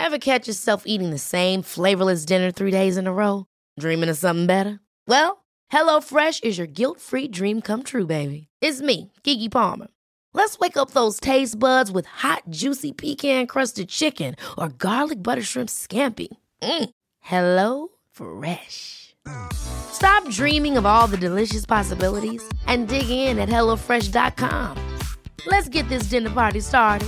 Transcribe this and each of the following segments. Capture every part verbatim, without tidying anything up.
Ever catch yourself eating the same flavorless dinner three days in a row? Dreaming of something better? Well, HelloFresh is your guilt-free dream come true, baby. It's me, Keke Palmer. Let's wake up those taste buds with hot, juicy pecan-crusted chicken or garlic butter shrimp scampi. Mm. Hello Fresh. Stop dreaming of all the delicious possibilities and dig in at hello fresh dot com. Let's get this dinner party started.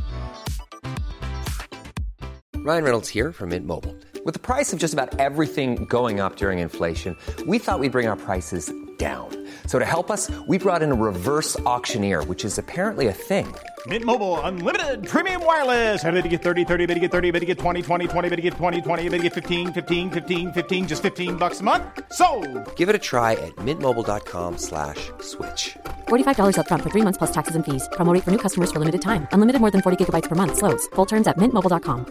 Ryan Reynolds here from Mint Mobile. With the price of just about everything going up during inflation, we thought we'd bring our prices down. So to help us, we brought in a reverse auctioneer, which is apparently a thing. Mint Mobile Unlimited Premium Wireless. How to get thirty, thirty, how to get thirty, how to get twenty, twenty, twenty, how to get twenty, twenty, how to get fifteen, fifteen, fifteen, fifteen, just fifteen bucks a month? Sold! Give it a try at mintmobile.com slash switch. forty-five dollars up front for three months plus taxes and fees. Promo rate for new customers for limited time. Unlimited more than forty gigabytes per month. Slows full terms at mint mobile dot com.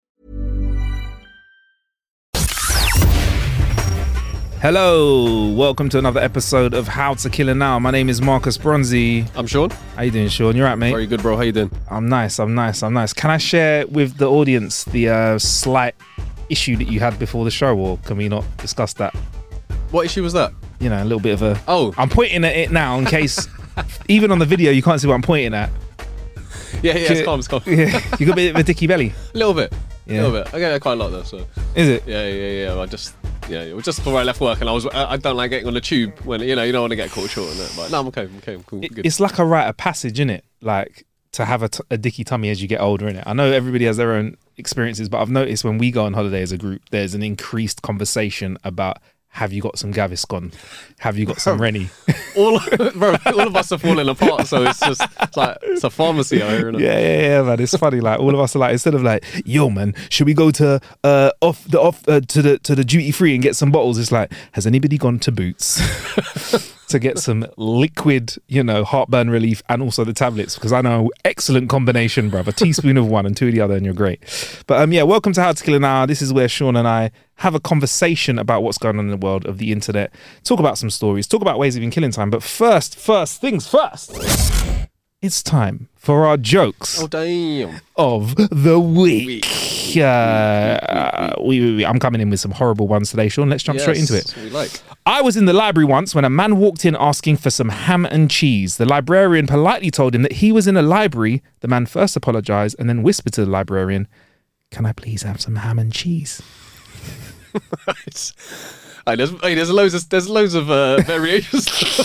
Hello, welcome to another episode of How to Kill a Now. My name is Marcus Bronzy. I'm Sean. How you doing, Sean? You right, mate? Very good, bro. How you doing? I'm nice, I'm nice, I'm nice. Can I share with the audience the uh, slight issue that you had before the show, or can we not discuss that? What issue was that? You know, a little bit of a... Oh. I'm pointing at it now in case, even on the video, you can't see what I'm pointing at. Yeah, yeah, it's calm, it's calm. Yeah, you got a bit of a dicky belly? A little bit. Yeah. A little bit. I get quite a lot though, so... Is it? Yeah, yeah, yeah. I just... Yeah, it was just before I left work, and I was I don't like getting on the tube when, you know, you don't want to get caught short on it. But no, I'm okay, I'm okay, I'm cool. It, good. It's like a rite of passage, innit? Like to have a, t- a dicky tummy as you get older, innit? I know everybody has their own experiences, but I've noticed when we go on holiday as a group, there's an increased conversation about, have you got some Gaviscon? Have you got some Rennie? all, bro, all of us are falling apart, so it's just it's like it's a pharmacy out here, isn't it? Yeah, yeah, yeah, man. It's funny. Like all of us are like, instead of like, yo, man, should we go to uh off the off uh, to the to the duty free and get some bottles? It's like, has anybody gone to Boots to get some liquid, you know, heartburn relief and also the tablets? Because I know excellent combination, bruv. A teaspoon of one and two of the other, and you're great. But um, yeah, welcome to How to Kill an Hour. This is where Sean and I have a conversation about what's going on in the world of the internet. Talk about some stories. Talk about ways of been killing time. But first, first things first. It's time for our jokes Oh, damn. of the week. Uh, uh, we, we, we, I'm coming in with some horrible ones today, Sean. Let's jump Yes, straight into it. that's what we like. I was in the library once when a man walked in asking for some ham and cheese. The librarian politely told him that he was in a library. The man first apologized and then whispered to the librarian, "Can I please have some ham and cheese?" Right. Hey, there's, hey, there's loads of there's loads of uh, variations.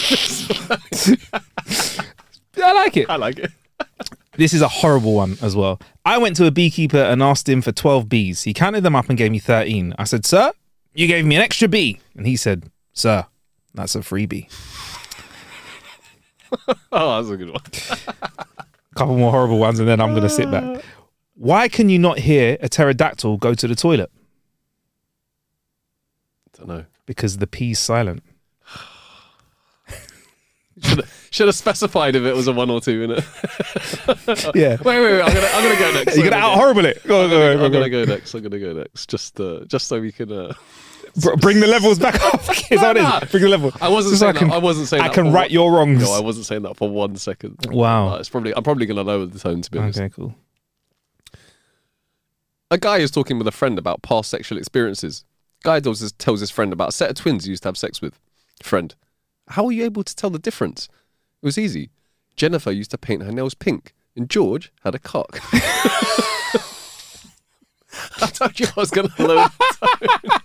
I like it. I like it. This is a horrible one as well. I went to a beekeeper and asked him for twelve bees. He counted them up and gave me thirteen. I said, "Sir, you gave me an extra bee." And he said, "Sir, that's a freebie." Oh, that's a good one. Couple more horrible ones and then I'm going to sit back. Why can you not hear a pterodactyl go to the toilet? Don't know. Because the pee's silent. Should have, should have specified if it was a one or two, innit? Yeah. Wait, wait, wait. I'm gonna, I'm gonna go next. You're going to out horrible it. Go, I'm go, gonna, go, I'm go, gonna go. go next. I'm gonna go next. Just, uh, just so we can. Uh... Br- bring the levels back up. Is that what it Nah, is? Bring the level. I wasn't Just so saying I can, that. I wasn't saying I that can for right one- your wrongs. No, I wasn't saying that for one second. Wow. Uh, it's probably. I'm probably gonna lower the tone, to be honest. Okay, cool. A guy is talking with a friend about past sexual experiences. Guy tells his, tells his friend about a set of twins he used to have sex with. Friend, how were you able to tell the difference? It was easy. Jennifer used to paint her nails pink, and George had a cock. I told you I was going to lower the tone.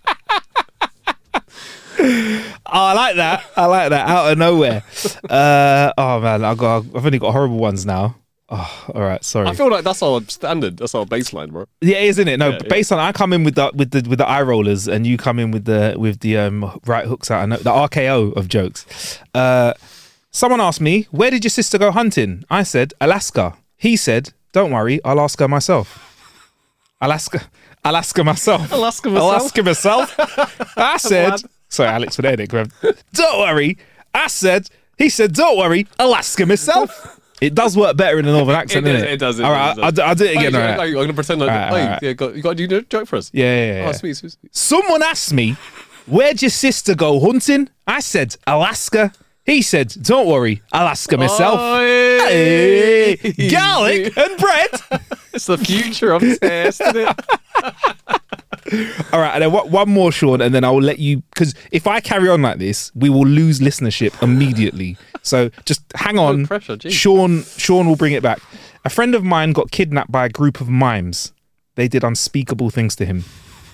Oh, I like that. I like that. Out of nowhere. Uh, oh man, I got. I've only got horrible ones now. Oh, all right. Sorry. I feel like that's our standard. That's our baseline, bro. Yeah, isn't it? No, Yeah, but yeah. based on I come in with the with the with the eye rollers, and you come in with the with the um, right hooks out. I know the R K O of jokes. Uh, someone asked me, "Where did your sister go hunting?" I said, "Alaska." He said, "Don't worry, I'll ask her myself." Alaska, Alaska myself. Alaska myself. Alaska myself. I said, sorry, Alex for the edit. Graham. Don't worry. I said. He said, "Don't worry, Alaska myself." It does work better in a northern accent, It doesn't does, it? it does, it all right, does, it I'll, does. do- I'll do it again. Wait, all right. wait, I'm going to pretend like All right, wait, all right. yeah, got, you got to do a joke for us. Yeah, yeah, yeah. Oh, sweet, sweet, sweet. Someone asked me, "Where'd your sister go hunting?" I said, "Alaska." He said, don't worry, I'll ask her myself. Oh, hey, garlic and bread. It's the future of taste, isn't it? All right, and then what, one more, Sean, and then I will let you, because if I carry on like this, we will lose listenership immediately. So just hang on. No pressure, geez. Sean, Sean will bring it back. A friend of mine got kidnapped by a group of mimes. They did unspeakable things to him.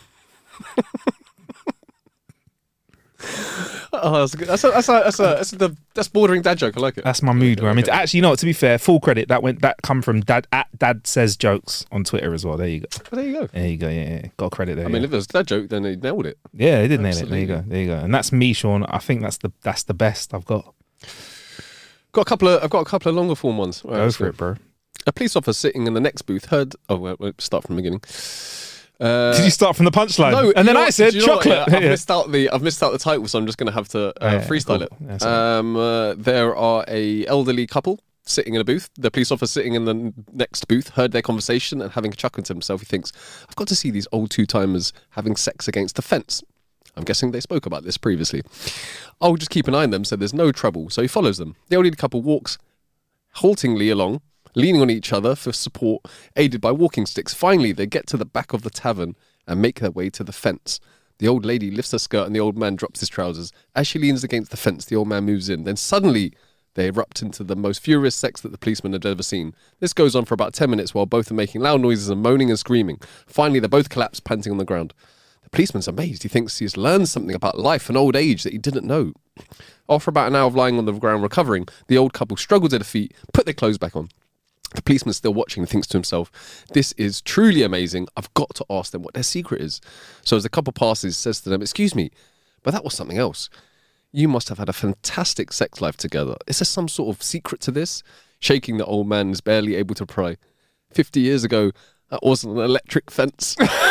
Oh, that's good. That's a, that's a, that's a, that's the that's bordering dad joke. I like it. That's my mood. Where I mean, actually, you know what? To be fair, full credit that went that come from Dad at Dad Says Jokes on Twitter as well. There you go. Oh, there you go. There you go. Yeah, yeah. Got credit there. I mean, yeah. if it was that joke, then they nailed it. Yeah, they did nail it. There Absolutely. you go. There you go. And that's me, Sean. I think that's the that's the best I've got. Got a couple of I've got a couple of longer form ones. Right, Go let's for go. it, bro. A police officer sitting in the next booth heard. Oh, wait, wait, start from the beginning. Uh, Did you start from the punchline? No, and you then know I what- said do you know what? chocolate. Yeah, I've Yeah. missed out the I've missed out the title, so I'm just going to have to uh, Oh, yeah, freestyle cool. it. That's all right. Um, uh, there are a elderly couple sitting in a booth. The police officer sitting in the next booth heard their conversation and having a chuckle to himself. He thinks, "I've got to see these old two timers having sex against the fence." I'm guessing they spoke about this previously. I'll just keep an eye on them so there's no trouble. So he follows them. The elderly couple walks haltingly along, leaning on each other for support, aided by walking sticks. Finally, they get to the back of the tavern and make their way to the fence. The old lady lifts her skirt and the old man drops his trousers. As she leans against the fence, the old man moves in. Then suddenly, they erupt into the most furious sex that the policeman had ever seen. This goes on for about ten minutes while both are making loud noises and moaning and screaming. Finally, they both collapse, panting on the ground. The policeman's amazed. He thinks he's learned something about life and old age that he didn't know. After about an hour of lying on the ground recovering, the old couple struggle to their feet, put their clothes back on. The policeman's still watching and thinks to himself, this is truly amazing. I've got to ask them what their secret is. So as the couple passes, says to them, excuse me, but that was something else. You must have had a fantastic sex life together. Is there some sort of secret to this? Shaking, the old man is barely able to pry. Fifty years ago, that wasn't an electric fence.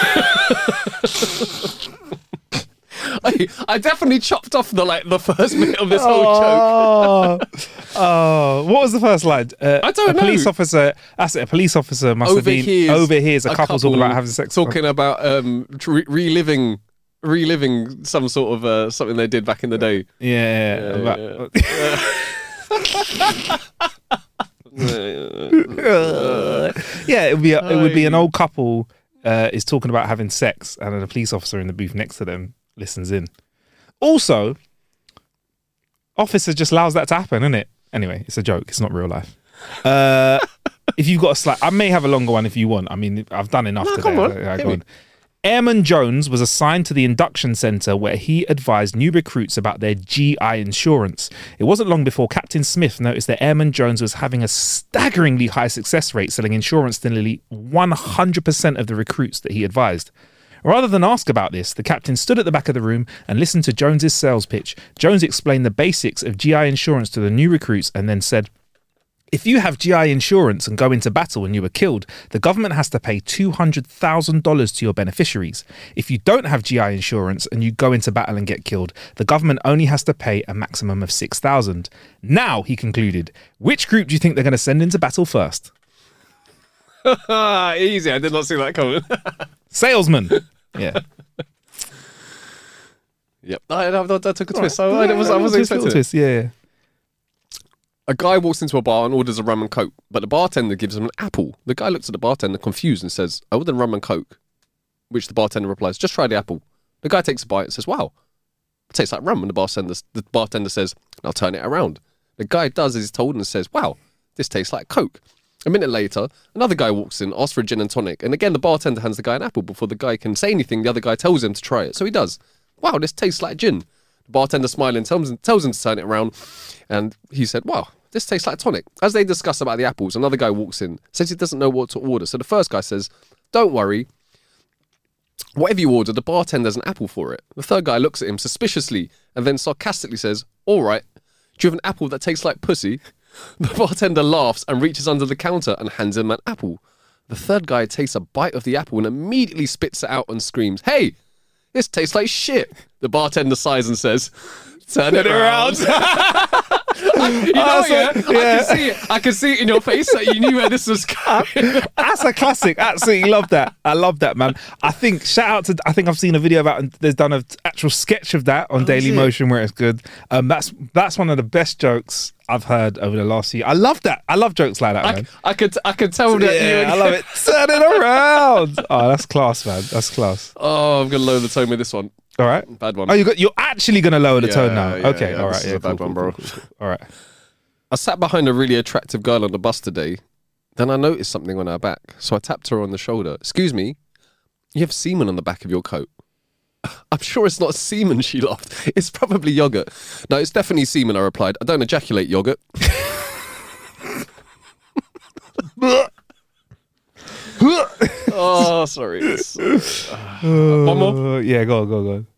I, I definitely chopped off the like the first bit of this whole joke. Oh, oh, what was the first line? Uh, I don't a know. police officer. That's it. A police officer must have been Overhears overhears a, couple talking about having sex. talking about um, re- reliving, reliving some sort of uh, something they did back in the day. Yeah, Yeah, about- yeah. It would be a, it would be an old couple uh, is talking about having sex, and then a police officer in the booth next to them listens in. Also, officer just allows that to happen, isn't it? Anyway, it's a joke. It's not real life. Uh, if you've got a slight, I may have a longer one if you want. I mean, I've done enough No, today. come on. I- I Hit go me. on. Airman Jones was assigned to the induction centre where he advised new recruits about their G I insurance. It wasn't long before Captain Smith noticed that Airman Jones was having a staggeringly high success rate selling insurance to nearly one hundred percent of the recruits that he advised. Rather than ask about this, the captain stood at the back of the room and listened to Jones's sales pitch. Jones explained the basics of G I insurance to the new recruits and then said, if you have G I insurance and go into battle and you were killed, the government has to pay two hundred thousand dollars to your beneficiaries. If you don't have G I insurance and you go into battle and get killed, the government only has to pay a maximum of six thousand dollars. Now, he concluded, which group do you think they're going to send into battle first? Easy, I did not see that coming. Salesman. Yeah. Yep, I, I, I took a twist. I, I, was, I wasn't Twist, little expecting it. twist, yeah, yeah. A guy walks into a bar and orders a rum and coke, but the bartender gives him an apple. The guy looks at the bartender confused and says, I ordered rum and coke, which the bartender replies, just try the apple. The guy takes a bite and says, wow, it tastes like rum. And the bartender, the bartender says, I'll turn it around. The guy does as he's told and says, wow, this tastes like coke. A minute later, another guy walks in, asks for a gin and tonic, and again the bartender hands the guy an apple. Before the guy can say anything, the other guy tells him to try it. So he does. Wow, this tastes like gin. The bartender smiling tells him, tells him to turn it around, and he said, wow, this tastes like tonic. As they discuss about the apples, another guy walks in, says he doesn't know what to order. So the first guy says, don't worry, whatever you order, the bartender has an apple for it. The third guy looks at him suspiciously and then sarcastically says, all right, do you have an apple that tastes like pussy? The bartender laughs and reaches under the counter and hands him an apple. The third guy takes a bite of the apple and immediately spits it out and screams, hey, this tastes like shit. The bartender sighs and says, Turn it around. You know, Oh, so- yeah, I yeah. can see it. I can see it in your face that you knew where this was going. That's a classic. Absolutely love that. I love that, man. I think shout out to. I think I've seen a video about. There's done an actual sketch of that on Daily is it? Motion where it's good. Um, that's that's one of the best jokes I've heard over the last year. I love that. I love jokes like that, I, man. I could, I could tell that you. Yeah, I love it. Turn it around. Oh, that's class, man. That's class. Oh, I'm gonna lower the tone with this one. All right. Bad one. Oh, you got. You're actually gonna lower the Yeah, tone now. yeah, okay. yeah, all this right. is Yeah. a bad cool, one, cool, bro. cool, cool, cool. All right. I sat behind a really attractive girl on the bus today. Then I noticed something on her back, so I tapped her on the shoulder. Excuse me, you have semen on the back of your coat. I'm sure it's not semen, she laughed. It's probably yogurt. No, it's definitely semen, I replied. I don't ejaculate yogurt. Oh, sorry. It's, uh, one more. Uh, yeah. Go on. Go on. Go on.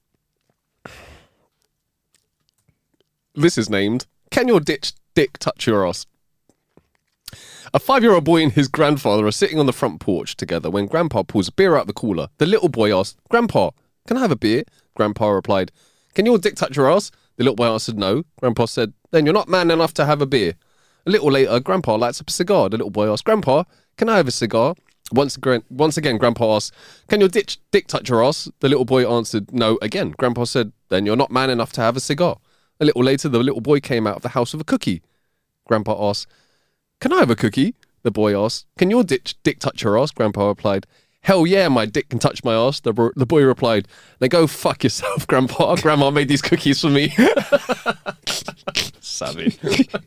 This is named, Can Your Ditch Dick Touch Your Ass? A five-year-old boy and his grandfather are sitting on the front porch together when Grandpa pulls a beer out of the cooler. The little boy asked, Grandpa, can I have a beer? Grandpa replied, Can your dick touch your ass? The little boy answered no. Grandpa said, Then you're not man enough to have a beer. A little later, Grandpa lights up a cigar. The little boy asked, Grandpa, can I have a cigar? Once again, once again, Grandpa asked, Can your dick, dick touch your ass? The little boy answered no again. Grandpa said, Then you're not man enough to have a cigar. A little later, the little boy came out of the house with a cookie. Grandpa asked, Can I have a cookie? The boy asked, Can your dick, dick touch your ass? Grandpa replied, Hell yeah, my dick can touch my ass. The, bro- the boy replied, Then go fuck yourself, Grandpa. Grandma made these cookies for me. Savvy.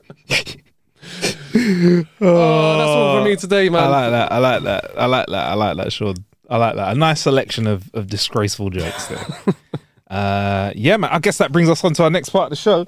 Oh, that's all for me today, man. I like that. I like that. I like that. I like that, Sean. I like that. A nice selection of, of disgraceful jokes there. uh, yeah, man. I guess that brings us on to our next part of the show.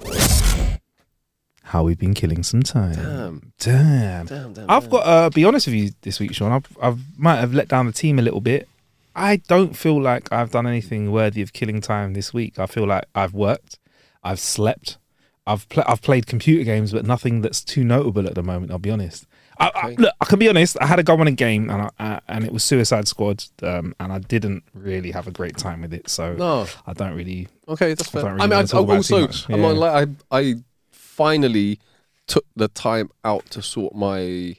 How we've been killing some time. Damn. Damn. Damn, damn, I've damn. got to uh, be honest with you this week, Sean. I've, I've might have let down the team a little bit. I don't feel like I've done anything worthy of killing time this week. I feel like I've worked, I've slept, I've pl- I've played computer games, but nothing that's too notable at the moment. I'll be honest. I, I, look, I can be honest. I had a go on a game, and I, I, and it was Suicide Squad, um, and I didn't really have a great time with it. So No. I don't really. Okay, that's I fair. don't I, really mean, I, wanna talk about it too also, much. I'm Yeah. not like I, I finally took the time out to sort my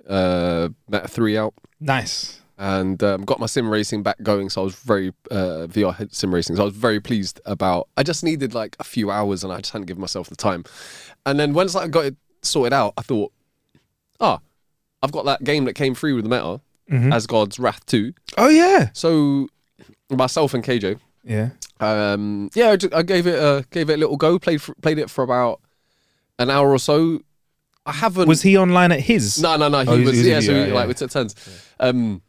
uh, Meta three out Nice. and um, got my sim racing back going. So I was very uh, V R head- sim racing. So I was very pleased about. I just needed like a few hours, and I just hadn't given myself the time. And then once I got it sorted out, I thought, ah, I've got that game that came free with the Meta, Mhm. Asgard's Wrath two. Oh yeah. So myself and K J. Yeah. Um, yeah, I, ju- I gave it a gave it a little go. Played for, played it for about an hour or so. I haven't. Was he online at his? No, no, no. He Oh, he was. was- Yeah, he- so yeah, we, yeah. like we took turns. Um,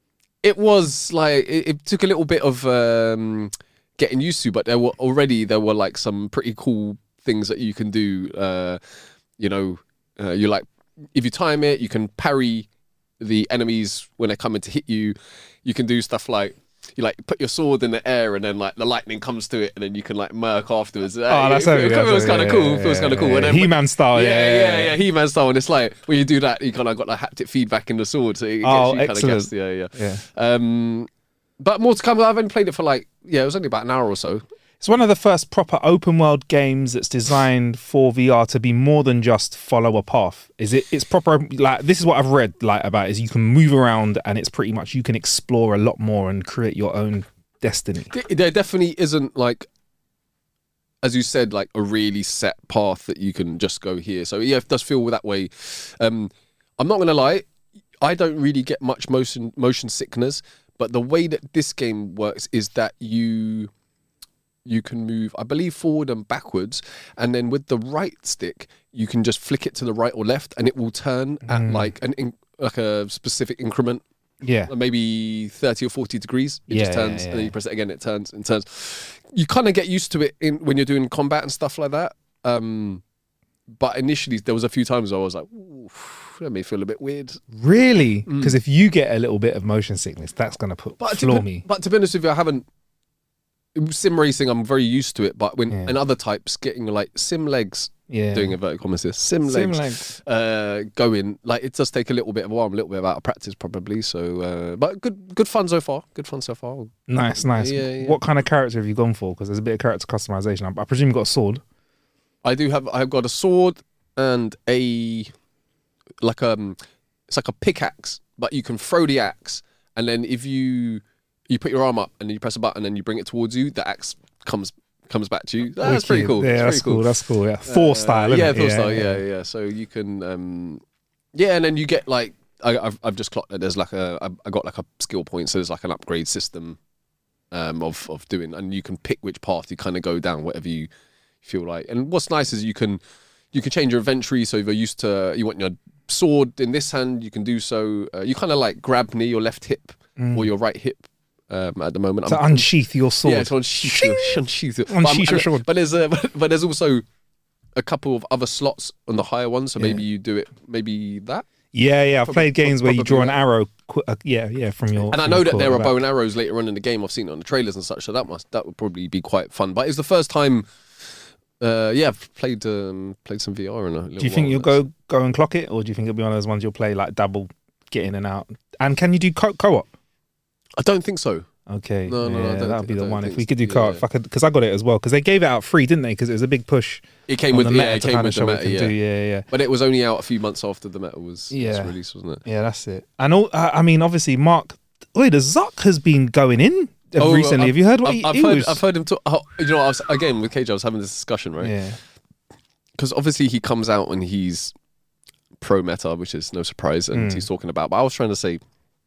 it was like it, it took a little bit of um, getting used to, but there were already there were like some pretty cool things that you can do. Uh, you know, uh, you like if you time it, you can parry the enemies when they're coming to hit you. You can do stuff like you like put your sword in the air and then like the lightning comes to it and then you can like murk afterwards. Oh, that's it, heavy, it, that's it was kind heavy, of cool. yeah, It was kind of yeah, cool. And yeah. then, He-Man style, Yeah, yeah, yeah, yeah, yeah. yeah. He-Man style. And it's like when you do that, you kind of got the haptic feedback in the sword, so it gets Oh, you kind of excellent. guessed. Yeah, yeah. Yeah. Um, but more to come. I've only played it for like yeah, it was only about an hour or so. It's one of the first proper open world games that's designed for V R to be more than just follow a path. Is it? It's proper. Like this is what I've read like about is you can move around and it's pretty much you can explore a lot more and create your own destiny. There definitely isn't like, as you said, like a really set path that you can just go here. So yeah, it does feel that way. Um, I'm not gonna lie, I don't really get much motion motion sickness, but the way that this game works is that you you can move, I believe, forward and backwards, and then with the right stick, you can just flick it to the right or left, and it will turn at like an in, like a specific increment. Yeah. Maybe thirty or forty degrees. It Yeah, just turns, yeah, and then yeah. you press it again. It turns and turns. You kind of get used to it in when you're doing combat and stuff like that. Um, but initially, there was a few times I was like, "Ooh, that may feel a bit weird." Really? Because if you get a little bit of motion sickness, that's gonna put But to, floor be, me. but to be honest with you, I haven't. Sim racing, I'm very used to it. But when Yeah. and other types, getting like sim legs, Yeah. doing inverted commas here, sim Sim legs, legs. uh, going like it does take a little bit of a while, a little bit out of practice probably. So, uh, but good, good fun so far. Good fun so far. Nice, nice. Yeah, yeah. What kind of character have you gone for? Because there's a bit of character customization. I, I presume you got a sword. I do have. I've got a sword and a like um, it's like a pickaxe, but you can throw the axe, and then if you you put your arm up and you press a button and you bring it towards you, the axe comes comes back to you. That's pretty cool. Yeah, that's that's cool. cool. That's cool. Yeah, Thor Uh, style. Isn't yeah, it? Thor style. Yeah, yeah. So you can, um, yeah, and then you get like I, I've I've just clocked that there's like a I I got like a skill point, so there's like an upgrade system um, of of doing, and you can pick which path you kind of go down, whatever you feel like. And what's nice is you can you can change your inventory. So if you're used to you want your sword in this hand, you can do so. Uh, you kind of like grab near your left hip Mm. or your right hip. Um, at the moment, To I'm, unsheath your sword. yeah, to unsheath, your, unsheath, your- Unsheath but I'm- your and- sword. But there's a, but there's also a couple of other slots on the higher ones, so Yeah. maybe you do it, maybe that. Yeah, yeah. I've Probably- played games where you draw an probably arrow. Qu- uh, yeah, yeah, from your. And I from know your that core, there are like bow and arrows later on in the game. I've seen it on the trailers and such, so that must that would probably be quite fun. But it's the first time. Uh, yeah, I've played um, played some V R in a little Do you think while, you'll that's- go go and clock it, or do you think it'll be one of those ones you'll play like double, get in and out? And can you do co- co-op? I don't think so. Okay, No, no, no, I yeah, don't that'd think- be I the don't one. If think we so. could do Yeah, co-op, yeah. if I could, because I got it as well. Because they gave it out free, didn't they? Because it was a big push. It came on with the yeah, meta it to came kind with of the show what meta, it yeah. can do. Yeah, yeah, But it was only out a few months after the meta was, Yeah. was released, wasn't it? yeah. That's it. And all, uh, I mean, obviously, Mark. Wait, the Zuck has been going in uh, recently. I've- Have you heard what I've, he, I've he heard? was? I've heard him talk. Oh, you know, I was again with K J. I was having this discussion, right? Yeah, Because obviously he comes out and he's pro meta, which is no surprise, and Mm. he's talking about. But I was trying to say,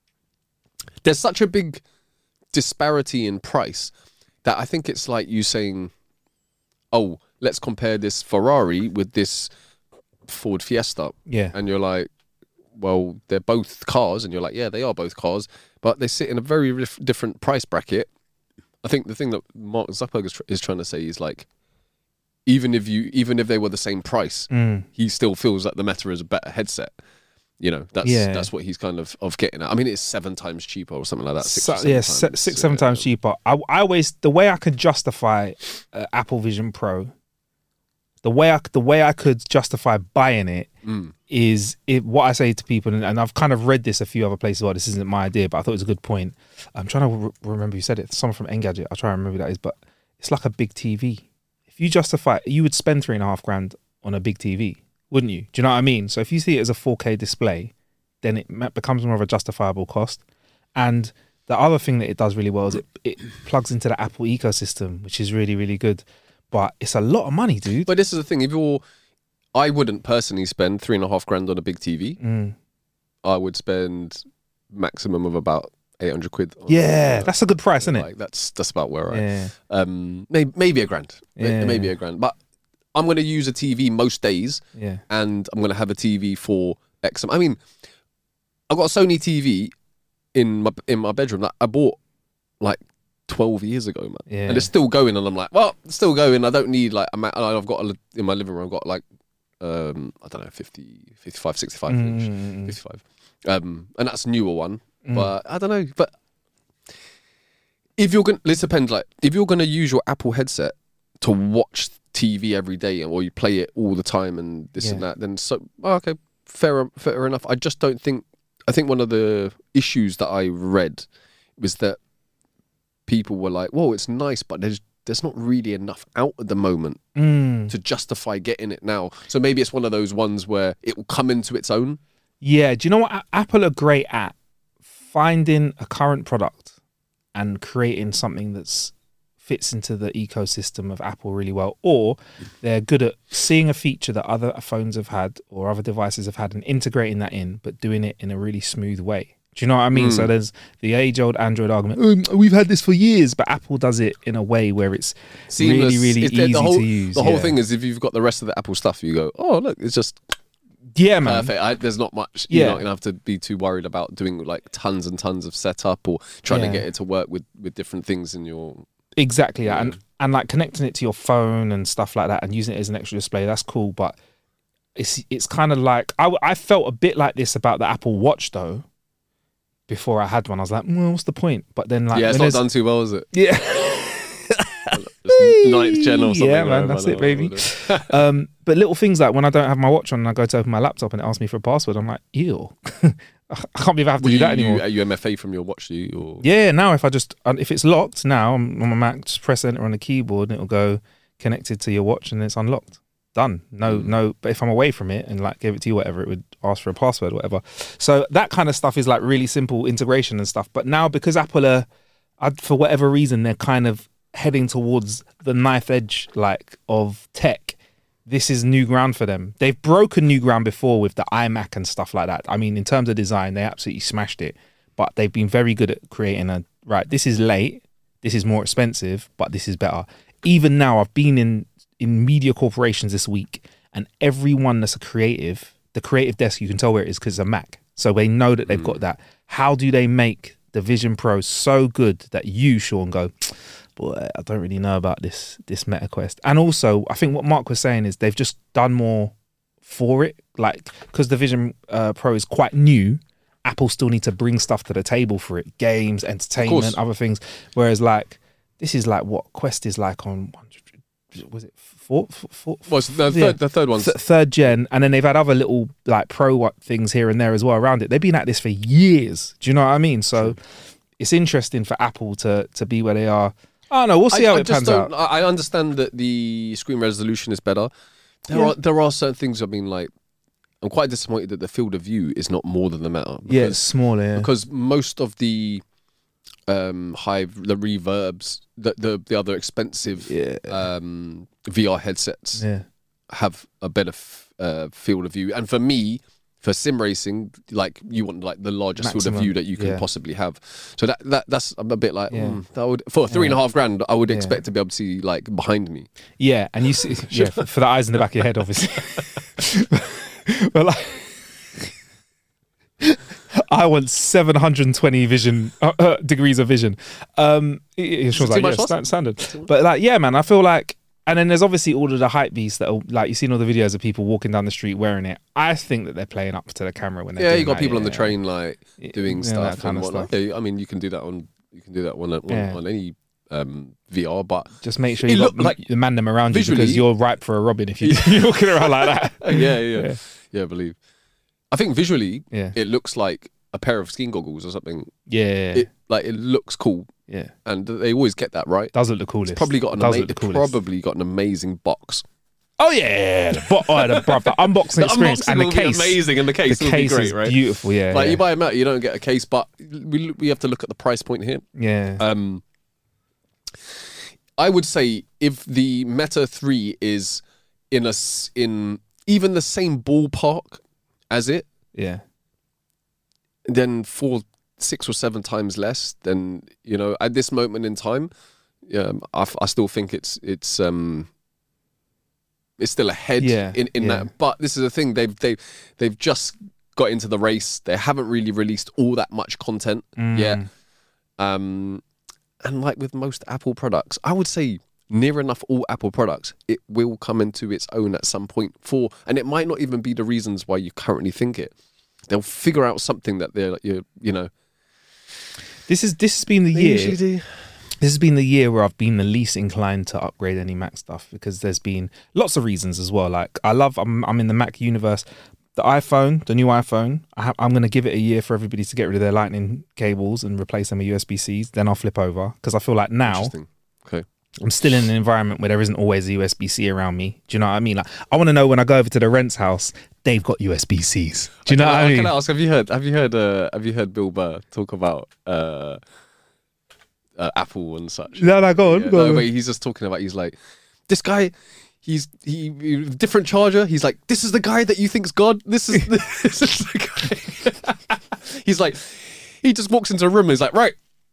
there's such a big disparity in price that I think it's like you saying, "Oh, let's compare this Ferrari with this Ford Fiesta," yeah. and you're like, "Well, they're both cars," and you're like, "Yeah, they are both cars, but they sit in a very rif- different price bracket." I think the thing that Mark Zuckerberg is, tr- is trying to say is like, even if you, even if they were the same price, Mm. he still feels that the Meta is a better headset. You know, that's Yeah. that's what he's kind of of getting at. I mean, it's seven times cheaper or something like that. Six So, or seven yeah, times. se- six, seven Yeah. times cheaper. I, I always the way I could justify uh, Apple Vision Pro, the way I the way I could justify buying it Mm. is it, what I say to people, and, and I've kind of read this a few other places. Well, this isn't my idea, but I thought it was a good point. I'm trying to re- remember who said it. Someone from Engadget. I'll try and remember who that is, but it's like a big T V. If you justify, you would spend three and a half grand on a big T V, wouldn't you? Do you know what I mean? So if you see it as a four K display, then it ma- becomes more of a justifiable cost. And the other thing that it does really well is it, it plugs into the Apple ecosystem, which is really, really good. But it's a lot of money, dude. But this is the thing: if you're, I wouldn't personally spend three and a half grand on a big T V. Mm. I would spend maximum of about eight hundred quid. On, Yeah, uh, that's a good price, isn't it? Like that's that's about where I. Yeah. Um, maybe maybe a grand. May- Yeah. Maybe a grand. But I'm going to use a T V most days, Yeah. and I'm going to have a T V for X. I mean, I've got a Sony T V in my in my bedroom that I bought like twelve years ago, man. Yeah. And it's still going, and I'm like, well, it's still going. I don't need like a ma- I've got a, in my living room. I've got like um, I don't know, fifty, fifty-five, sixty-five inch, Mm. fifty-five, um, and that's a newer one. Mm. But I don't know. But if you're going, this depends. Like if you're going to use your Apple headset to watch T V every day, or you play it all the time, and this and Yeah. that, then so oh, okay, fair, fair enough. I just don't think. I think one of the issues that I read was that people were like, "Whoa, it's nice, but there's there's not really enough out at the moment Mm. to justify getting it now." So maybe it's one of those ones where it will come into its own. Yeah. Do you know what A- Apple are great at? Finding a current product and creating something that's fits into the ecosystem of Apple really well, or they're good at seeing a feature that other phones have had or other devices have had and integrating that in, but doing it in a really smooth way. Do you know what I mean? Mm. So there's the age-old Android argument. Oh, we've had this for years, but Apple does it in a way where it's Seamless. really, really It's the- easy the whole, to use. The whole yeah. thing is, if you've got the rest of the Apple stuff, you go, "Oh, look, it's just yeah, man. perfect." I, there's not much. You're Yeah. not gonna have to be too worried about doing like tons and tons of setup or trying Yeah. to get it to work with with different things in your. Exactly, Yeah. and and like connecting it to your phone and stuff like that, and using it as an extra display. That's cool, but it's it's kind of like I, I felt a bit like this about the Apple Watch though. Before I had one, I was like, well, what's the point? But then, like, yeah, it's when not there's- done too well, is it? Yeah, It's ninth gen or something. yeah, man, whatever, that's I it, don't know. baby. um, but little things like when I don't have my watch on and I go to open my laptop and it asks me for a password, I'm like, ew, I can't believe I have to Will do you, that anymore. You, are you M F A from your watch? Do you? Or? Yeah, now if I just um, if it's locked now I'm on my Mac, just press enter on the keyboard and it'll go connected to your watch and it's unlocked. done. No, Mm. no. But if I'm away from it and like gave it to you, whatever, it would ask for a password, whatever. So that kind of stuff is like really simple integration and stuff. But now because Apple are, I, for whatever reason, they're kind of heading towards the knife edge like of tech. This is new ground for them. They've broken new ground before with the iMac and stuff like that. I mean, in terms of design, they absolutely smashed it. But they've been very good at creating a, right, this is late, this is more expensive, but this is better. Even now, I've been in, in media corporations this week, and everyone that's a creative, the creative desk, you can tell where it is because it's a Mac. So they know that they've got that. How do they make the Vision Pro so good that you, Sean, go, boy, I don't really know about this this Meta Quest. And also, I think what Mark was saying is they've just done more for it. Like, because the Vision uh, Pro is quite new, Apple still need to bring stuff to the table for it. Games, entertainment, other things. Whereas, like, this is like what Quest is like on, was it four? four, four Well, it's the, yeah. third, the third one's... Th- third gen. And then they've had other little, like, pro things here and there as well around it. They've been at this for years. Do you know what I mean? So it's interesting for Apple to to be where they are. I don't know. We'll see I, how I it just pans don't, out. I I understand that the screen resolution is better. There Yeah. are there are certain things. I mean, like, I'm quite disappointed that the field of view is not more than the Meta. Yeah, it's smaller. Yeah. Because most of the um, high the reverbs, the the, the other expensive Yeah. um, V R headsets yeah. have a better f- uh, field of view. And for me, for sim racing, like you want like the largest field of Maximum, view that you can yeah. possibly have. So that, that that's I'm a bit like Yeah. mm, that would for three and a Yeah. half grand. I would Yeah. expect to be able to see like behind me. Yeah, and you see, yeah, for, for the eyes in the back of your head, obviously. But like, I want seven hundred twenty vision uh, uh, degrees of vision. Um, it, it was it like too much yeah, loss? sta- standard. But like, yeah, man, I feel like, and then there's obviously all of the hype beasts that are, like, you've seen all the videos of people walking down the street wearing it. I think that they're playing up to the camera when they're Yeah, doing you got that, people on yeah. the train like Yeah, doing yeah, stuff that kind and of whatnot. stuff. Yeah, I mean you can do that on you can do that on on, Yeah. on any um, V R, but Just make sure It you got looked like- the man them around you visually- because you're ripe for a Robin if you, you're walking around like that. yeah, yeah, yeah, Yeah. yeah, I believe. I think visually, Yeah. it looks like a pair of skiing goggles or something. Yeah, It like it looks cool, yeah. and they always get that right. Does look the coolest. It's probably got an Does ama- look the it's coolest. probably got an amazing box. Oh yeah, the, bo- oh, the, bruv, the unboxing The experience unboxing and the will be case, amazing, and the case the will case be great, is right? beautiful. Yeah, Like yeah. you buy them out, you don't get a case, but we we have to look at the price point here. yeah. Um, I would say if the Meta three is in a s- in even the same ballpark as it, yeah, then for six or seven times less, then you know at this moment in time, yeah, I, f- I still think it's it's um it's still ahead Yeah, in, in yeah. that. But this is the thing, they've they they've just got into the race. They haven't really released all that much content Mm. yet. Um, and like with most Apple products, I would say near enough all Apple products, it will come into its own at some point for, and it might not even be the reasons why you currently think it. They'll figure out something that they're, you you know. This is this has been the They year. usually do. This has been the year where I've been the least inclined to upgrade any Mac stuff because there's been lots of reasons as well. Like I love, I'm I'm in the Mac universe. The iPhone, the new iPhone, I ha- I'm going to give it a year for everybody to get rid of their Lightning cables and replace them with U S B Cs. Then I'll flip over because I feel like now Interesting. Okay. I'm still in an environment where there isn't always a U S B C around me. Do you know what I mean? Like I want to know when I go over to the rent's house, they've got U S B Cs. Do you know Can what I, I mean? Can I ask? Have you heard? Have you heard? Uh, have you heard Bill Burr talk about uh, uh, Apple and such? No, no, go on. Yeah, go no, on. wait, he's just talking about. He's like, this guy. He's he, he different charger. He's like, this is the guy that you think's God. This is this is the guy. He's like, he just walks into a room and he's like, right,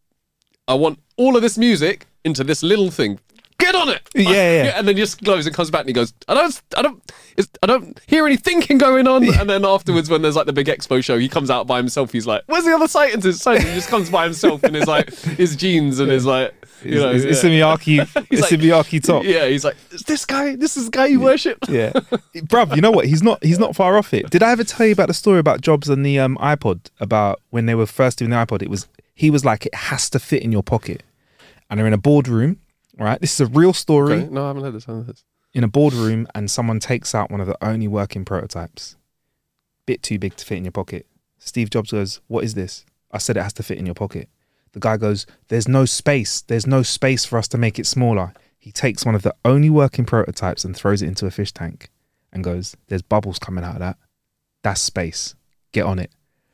I want all of this music into this little thing. Get on it. Yeah, yeah. And then just goes and comes back and he goes, I don't, I don't, it's, I don't hear any thinking going on. And then afterwards, when there's like the big expo show, he comes out by himself. He's like, where's the other scientist? So he just comes by himself in his like his jeans and his like, you know, it's, it's, yeah. it's a Miyake, He's it's like- a Miyake top. Yeah, he's like, is this guy? This is the guy you worship? Yeah, bruv, you know what? He's not. He's not far off it. Did I ever tell you about the story about Jobs and the um, iPod? About when they were first doing the iPod, it was he was like, it has to fit in your pocket, and they're in a boardroom. Right, this is a real story. Okay. No, I haven't heard this. I haven't heard this. In a boardroom, and someone takes out one of the only working prototypes. Bit too big to fit in your pocket. Steve Jobs goes, "What is this?" I said, "It has to fit in your pocket." The guy goes, "There's no space. There's no space for us to make it smaller." He takes one of the only working prototypes and throws it into a fish tank. and goes, "There's bubbles coming out of that. That's space. Get on it."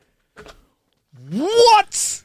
What?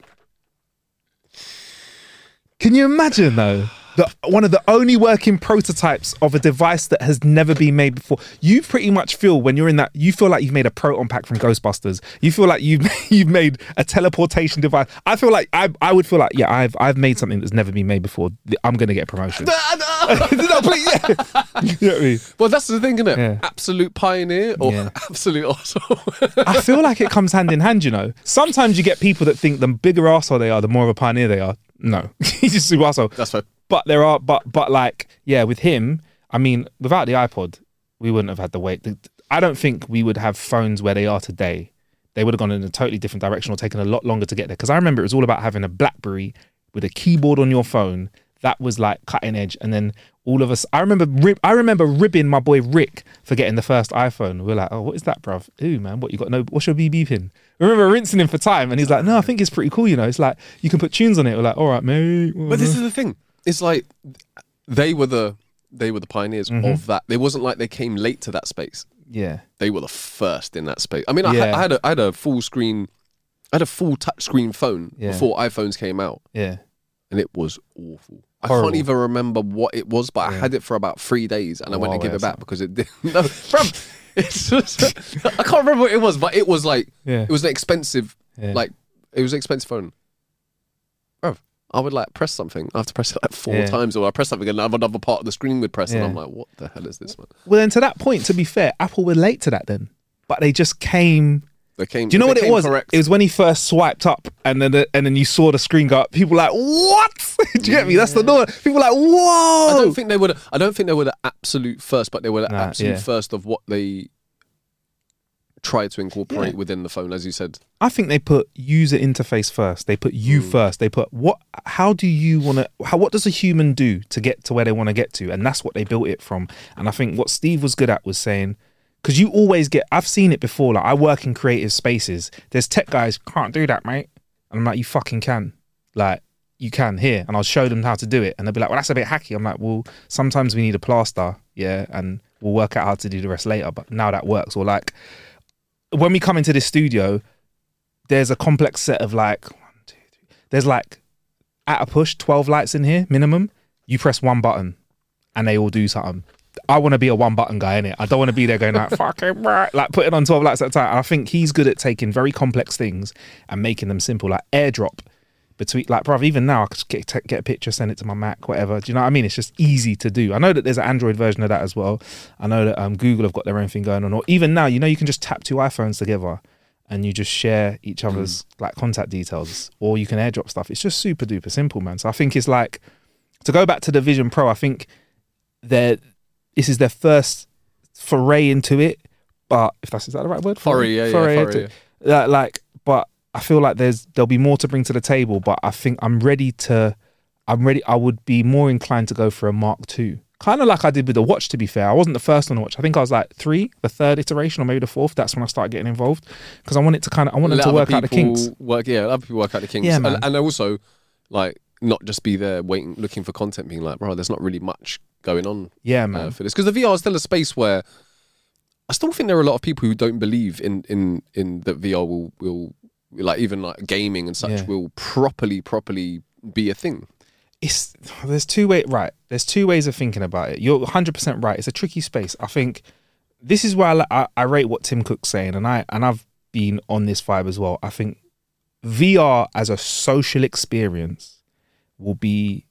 Can you imagine though? The, one of the only working prototypes of a device that has never been made before. You pretty much feel when you're in that, you feel like you've made a proton pack from Ghostbusters. You feel like you've you've made a teleportation device. I feel like I I would feel like yeah I've I've made something that's never been made before. I'm gonna get a promotion. No, please, yeah. You know what I mean? Well, that's the thing, isn't it? Yeah. Absolute pioneer or Yeah. absolute asshole. I feel like it comes hand in hand, you know. Sometimes you get people that think the bigger arsehole they are, the more of a pioneer they are. No, he's just super arsehole. That's fair. But there are, but but like, yeah, with him, I mean, without the iPod, we wouldn't have had the wait. I don't think we would have phones where they are today. They would have gone in a totally different direction or taken a lot longer to get there. Because I remember it was all about having a BlackBerry with a keyboard on your phone. That was like cutting edge. And then all of us, I remember, rib, I remember ribbing my boy Rick for getting the first iPhone. We we're like, "Oh, what is that, bruv? Ooh, man, what you got? No, what's your B B pin?" I remember rinsing him for time, and he's like, "No, I think it's pretty cool. You know, it's like you can put tunes on it." We're like, "All right, mate." But this is the thing. It's like they were the they were the pioneers Mm-hmm. of that. It wasn't like they came late to that space. Yeah, They were the first in that space. I mean, I, Yeah. had, I had a I had a full screen, I had a full touch screen phone Yeah. before iPhones came out, yeah. and it was awful. I Horrible. can't even remember what it was, but I Yeah. had it for about three days, and I went Wow, to give yeah, it back so- because it didn't. No, bruv, it's just, I can't remember what it was, but it was like Yeah. it was an expensive, Yeah. like it was an expensive phone. Bruv, I would like press something. I have to press it like four Yeah. times, or I press something and another part of the screen would press, Yeah. and I'm like, what the hell is this, man? Well, then to that point, to be fair, Apple were late to that then, but they just came. They came. Do you know they what it came was? Correct. It was when he first swiped up, and then the, and then you saw the screen go up. People were like, "What?" Do you get me? That's the door. People were like, "Whoa!" I don't think they were. I don't think they were the absolute first, but they were the Nah, absolute yeah. first of what they tried to incorporate Yeah. within the phone, as you said. I think they put user interface first. They put you Mm. first. They put what? How do you want to? How? What does a human do to get to where they want to get to? And that's what they built it from. And I think what Steve was good at was saying, because you always get. I've seen it before. Like I work in creative spaces. There's tech guys can't do that, mate. And I'm like, you fucking can. Like you can here, and I'll show them how to do it. And they'll be like, well, that's a bit hacky. I'm like, well, sometimes we need a plaster, yeah, and we'll work out how to do the rest later. But now that works. Or like when we come into this studio, there's a complex set of like one, two, three. There's like at a push, twelve lights in here minimum. You press one button, and they all do something. I want to be a one button guy, innit? I don't want to be there going like fucking right, like putting on twelve lights at a time. And I think he's good at taking very complex things and making them simple, like AirDrop. Between like, bruv, even now I could get t- get a picture, send it to my Mac, whatever. Do you know what I mean? It's just easy to do. I know that there's an Android version of that as well. I know that um, Google have got their own thing going on. Or even now, you know, you can just tap two iPhones together and you just share each other's mm. like contact details, or you can AirDrop stuff. It's just super duper simple, man. So I think it's like, to go back to the Vision Pro, I think they're this is their first foray into it. But if that's is that the right word? Foray, yeah, yeah, foray foray, into- uh, like, but. I feel like there's there'll be more to bring to the table, but I think I'm ready to I'm ready I would be more inclined to go for a Mark two. Kind of like I did with the watch, to be fair. I wasn't the first on the watch. I think I was like three, the third iteration, or maybe the fourth. That's when I started getting involved. Because I wanted to kind of I wanted Let to other work out the people kinks. Work, yeah, other people work out the kinks. Yeah, man. And, and also, like, not just be there waiting, looking for content, being like, bro, there's not really much going on Yeah, uh, man. for this. Because the V R is still a space where I still think there are a lot of people who don't believe in in in that V R will will like even like gaming and such Yeah. will properly properly be a thing. It's there's two way right. There's two ways of thinking about it. You're one hundred percent right. It's a tricky space. I think this is where I, I, I rate what Tim Cook's saying, and I and I've been on this vibe as well. I think V R as a social experience will be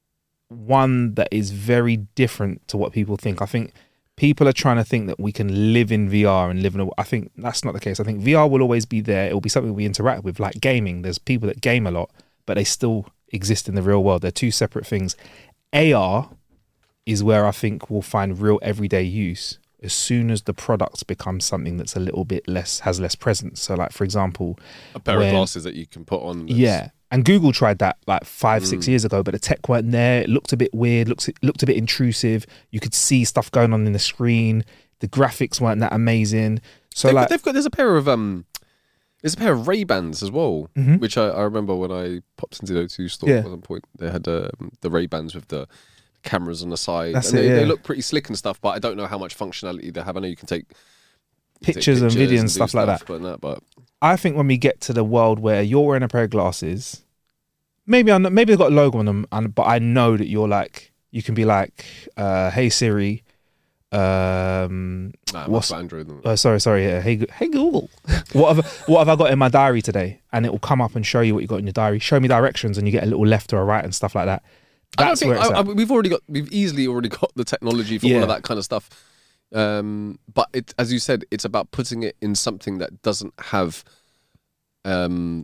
one that is very different to what people think. I think people are trying to think that we can live in V R and live in a... I think that's not the case. I think V R will always be there. It will be something we interact with, like gaming. There's people that game a lot, but they still exist in the real world. They're two separate things. A R is where I think we'll find real everyday use as soon as the products become something that's a little bit less, has less presence. So like, for example... A pair when- of glasses that you can put on. that's- Yeah. And Google tried that like five, six Mm. years ago, but the tech weren't there. It looked a bit weird, looks it looked a bit intrusive. You could see stuff going on in the screen. The graphics weren't that amazing. So they've, like, got, they've got there's a pair of um there's a pair of Ray-Bans as well, Mhm. which I, I remember when I popped into the O two store Yeah. at some point. They had um, the Ray-Bans with the cameras on the side. That's and it, they, yeah. they look pretty slick and stuff, but I don't know how much functionality they have. I know you can take you take Pictures and video and do stuff like that. But, that, but I think when we get to the world where you're wearing a pair of glasses, maybe I'm not, maybe they've got a logo on them, and but I know that you're like, you can be like, uh, hey Siri, um, nah, what's Android? uh, sorry, sorry, yeah, hey, Go- hey Google, what have what have I got in my diary today? And it will come up and show you what you got in your diary. Show me directions, and you get a little left or a right and stuff like that. That's I don't where think it's I, at. I, we've already got we've easily already got the technology for Yeah. all of that kind of stuff. Um, but it, as you said, it's about putting it in something that doesn't have, um,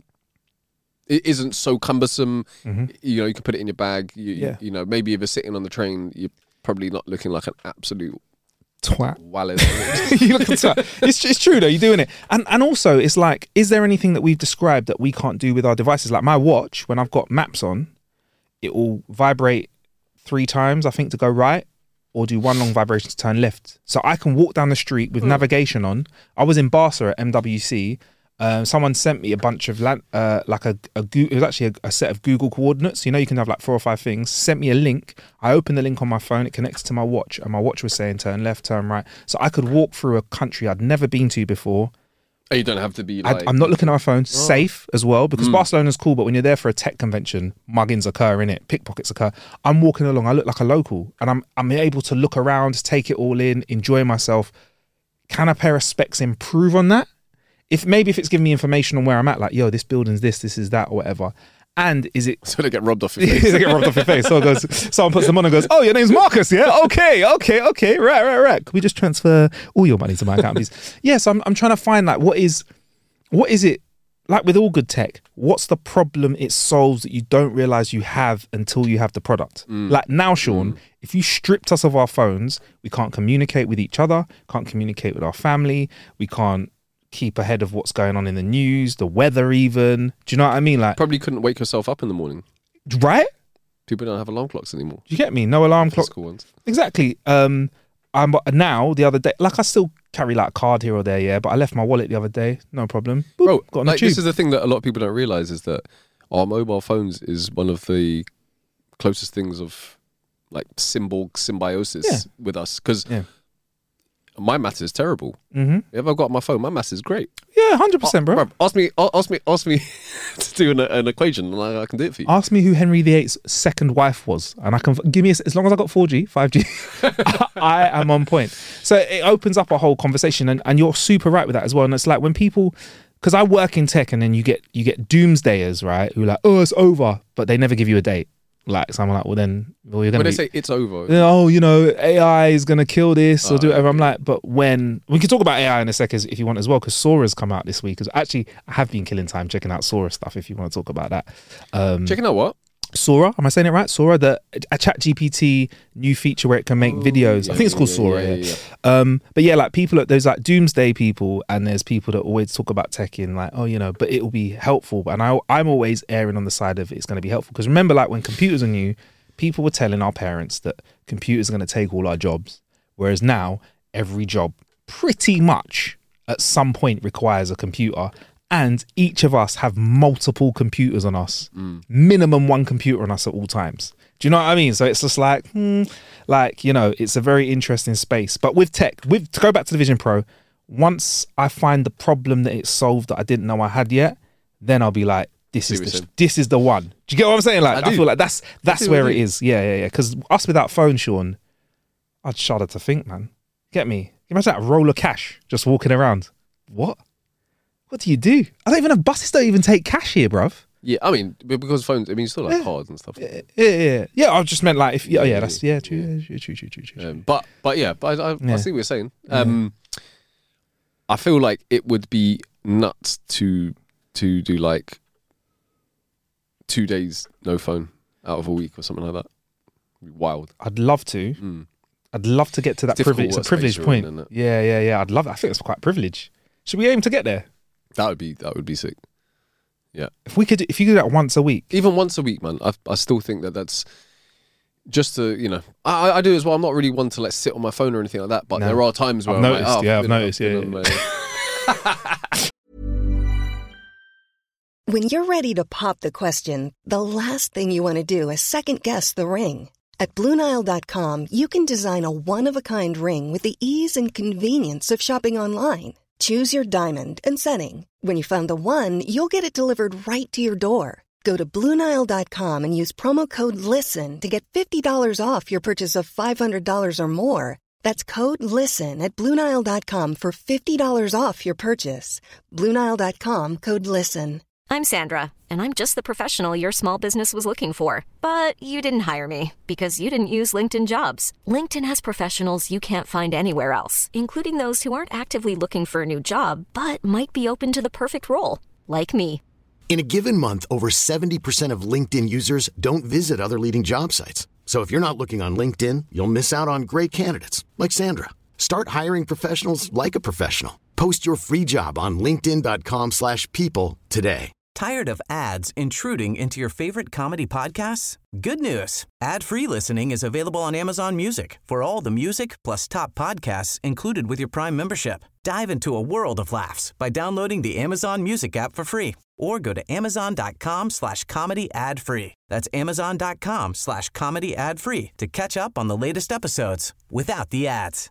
it isn't so cumbersome. Mm-hmm. You know, you can put it in your bag. You, Yeah. you know, maybe if you're sitting on the train, you're probably not looking like an absolute Twat. wallet. You look at that. It's, it's true though, you're doing it. And and also it's like, is there anything that we've described that we can't do with our devices? Like my watch, when I've got maps on, it will vibrate three times, I think, to go right, or do one long vibration to turn left. So I can walk down the street with navigation on. I was in Barca at M W C. Um, someone sent me a bunch of land, uh, like a, a Goo- it was actually a, a set of Google coordinates. You know, you can have like four or five things. Sent me a link. I opened the link on my phone. It connects to my watch, and my watch was saying turn left, turn right. So I could walk through a country I'd never been to before. You don't have to be I, like. I'm not looking at my phone. Safe as well, because Barcelona's cool, but when you're there for a tech convention, muggings occur in it, pickpockets occur. I'm walking along. I look like a local, and I'm I'm able to look around, take it all in, enjoy myself. Can a pair of specs improve on that? If maybe if it's giving me information on where I'm at, like yo, this building's this, this is that, or whatever. And is it? So they get robbed off your face. they get rubbed off your face. Someone goes, someone puts them on and goes, "Oh, your name's Marcus, yeah? Okay, okay, okay, right, right, right. Can we just transfer all your money to my account, please?" Yeah, so I'm I'm trying to find like what is, what is it like with all good tech? What's the problem it solves that you don't realize you have until you have the product? Like now, Sean, if you stripped us of our phones, we can't communicate with each other, can't communicate with our family, we can't keep ahead of what's going on in the news, the weather even. Do you know what I mean? Like, Probably couldn't wake yourself up in the morning. right? People don't have alarm clocks anymore. Do you get me? No alarm clock. Physical ones. Exactly. Um, I'm now the other day, like I still carry like a card here or there, yeah, but I left my wallet the other day, no problem. Boop, Bro, got on the like, tube. this is the thing that a lot of people don't realize is that our mobile phones is one of the closest things of like symbol symbiosis Yeah. with us. Because Yeah. my maths is terrible. Mm-hmm. If I've got my phone, my maths is great. Yeah, one hundred percent, bro. Bruv, ask me, a- ask me, ask me to do an, an equation, and I, I can do it for you. Ask me who Henry the Eighth's second wife was, and I can give me a, as long as I got four G, five G, I, I am on point. So it opens up a whole conversation, and, and you're super right with that as well. And it's like when people, because I work in tech, and then you get you get doomsdayers, right? Who are like, oh, it's over, but they never give you a date. Like someone like, well, then, well, you're gonna when they be, say it's over, oh, you know, A I is going to kill this or Oh, do whatever. I'm like, but when, we can talk about A I in a second if you want as well, because Sora's come out this week. Because actually, I have been killing time checking out Sora stuff if you want to talk about that. Um, checking out what? Sora, am I saying it right? Sora, the a Chat G P T new feature where it can make videos. I yeah, think it's called yeah, Sora. yeah, Yeah, yeah, Um, but yeah, like people, there's like doomsday people, and there's people that always talk about tech in like, oh, you know, but it will be helpful. And I, I'm always erring on the side of it's going to be helpful because remember, like when computers are new, people were telling our parents that computers are going to take all our jobs, whereas now every job pretty much at some point requires a computer. And each of us have multiple computers on us, mm. minimum one computer on us at all times. Do you know what I mean? So it's just like, hmm, like, you know, it's a very interesting space. But with tech, with to go back to the Vision Pro, once I find the problem that it's solved that I didn't know I had yet, then I'll be like, this is the, this is the one. Do you get what I'm saying? Like, I, I feel like that's that's do, where it is. Yeah, yeah, yeah. Because us without phone, Sean, I'd shudder to think, man. Get me? Imagine that roll of cash just walking around. What? What do you do? I don't even have buses. Don't even take cash here, bruv. Yeah, I mean, because phones. I mean, you still like Yeah. cards and stuff. Yeah, yeah, yeah. Yeah, I just meant like if. Yeah, yeah. That's yeah. True, true, true, true, true, true. Um, but but yeah, but I, I, Yeah. I see what you're saying. Um, I feel like it would be nuts to to do like two days no phone out of a week or something like that. It'd be wild. I'd love to. Mm. I'd love to get to that It's difficult privilege. It's a what privilege stage you're point. in, isn't it? Yeah, yeah, yeah. I'd love. I think it's quite a privilege. Should we aim to get there? That would be that would be sick. Yeah, If we could, if you could do that once a week. even once a week, man. I I still think that that's just to you know. I I do as well. I'm not really one to like sit on my phone or anything like that. But No. there are times where I've I'm noticed, like, oh, yeah, I've been- noticed, been yeah, on yeah. my- When you're ready to pop the question, the last thing you want to do is second guess the ring. At Blue Nile dot com, you can design a one-of-a-kind ring with the ease and convenience of shopping online. Choose your diamond and setting. When you find the one, you'll get it delivered right to your door. Go to Blue Nile dot com and use promo code LISTEN to get fifty dollars off your purchase of five hundred dollars or more. That's code LISTEN at Blue Nile dot com for fifty dollars off your purchase. Blue Nile dot com, code LISTEN. I'm Sandra, and I'm just the professional your small business was looking for. But you didn't hire me because you didn't use LinkedIn Jobs. LinkedIn has professionals you can't find anywhere else, including those who aren't actively looking for a new job, but might be open to the perfect role, like me. In a given month, over seventy percent of LinkedIn users don't visit other leading job sites. So if you're not looking on LinkedIn, you'll miss out on great candidates like Sandra. Start hiring professionals like a professional. Post your free job on linkedin dot com slash people today. Tired of ads intruding into your favorite comedy podcasts? Good news. Ad-free listening is available on Amazon Music for all the music plus top podcasts included with your Prime membership. Dive into a world of laughs by downloading the Amazon Music app for free or go to amazon dot com slash comedy ad free. That's amazon dot com slash comedy ad free to catch up on the latest episodes without the ads.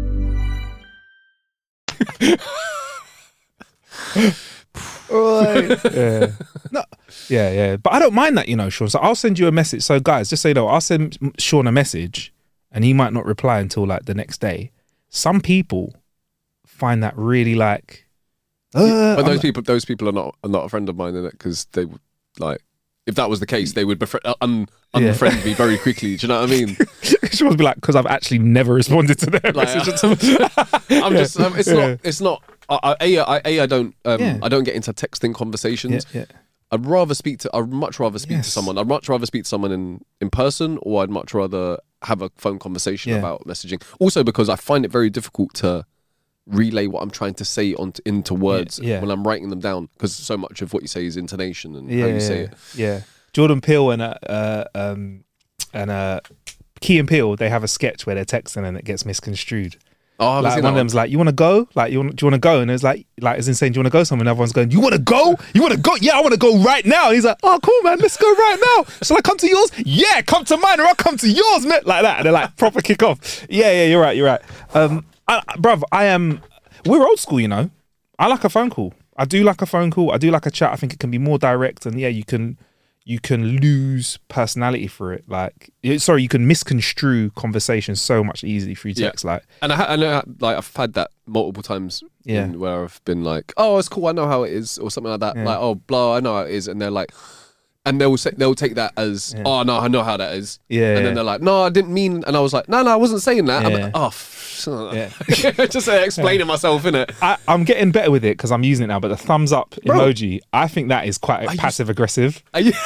Right. yeah. No, yeah, yeah. But I don't mind that, you know, Sean. So I'll send you a message. So guys, just so you know, I'll send Sean a message and he might not reply until like the next day. Some people find that really like uh, but those I'm, people those people are not are not a friend of mine, in it, because they would like, if that was the case, they would befri- un- unfriend yeah. me very quickly. Do you know what I mean? She must be like, because I've actually never responded to their like, messages. I'm just um, it's yeah. not it's not I, I, a, I, a I don't um, yeah. I don't get into texting conversations. Yeah, yeah. I'd rather speak to I'd much rather speak yes. to someone. I'd much rather speak to someone in, in person, or I'd much rather have a phone conversation yeah. about messaging. Also because I find it very difficult to relay what I'm trying to say onto into words yeah, yeah. when I'm writing them down, because so much of what you say is intonation and yeah, how you yeah, say it. Yeah. Jordan Peele and uh, uh um and uh Key and Peele, they have a sketch where they're texting and it gets misconstrued. Oh, I like seen one of that them's like, "You want to go? Like, you want? Do you want to go?" And it's like, like it's insane. Do you want to go somewhere? And everyone's going, "You want to go? You want to go? Yeah, I want to go right now." And he's like, "Oh, cool, man. Let's go right now. Shall I come to yours? Yeah, come to mine, or I'll come to yours, man." Like that. And they're like, proper kick off. Yeah, yeah, you're right. You're right. Um, I, bruv, I am. We're old school, you know. I like a phone call. I do like a phone call. I do like a chat. I think it can be more direct, and yeah, you can. You can lose personality for it. Like, sorry, you can misconstrue conversations so much easily through text. Yeah. Like, and I, I know, like, I've had that multiple times. Yeah. In, where I've been like, "Oh, it's cool. I know how it is," or something like that. Yeah. Like, "Oh, blah, I know how it is," and they're like, and they'll say, they'll take that as, yeah. "Oh, no, I know how that is." Yeah. And yeah. then they're like, "No, I didn't mean," and I was like, "No, no, I wasn't saying that." Yeah. I'm like, "Oh." F- yeah. Just uh, explaining yeah. myself, innit? I, I'm getting better with it because I'm using it now. But the thumbs up Bro, emoji, I think that is quite passive aggressive.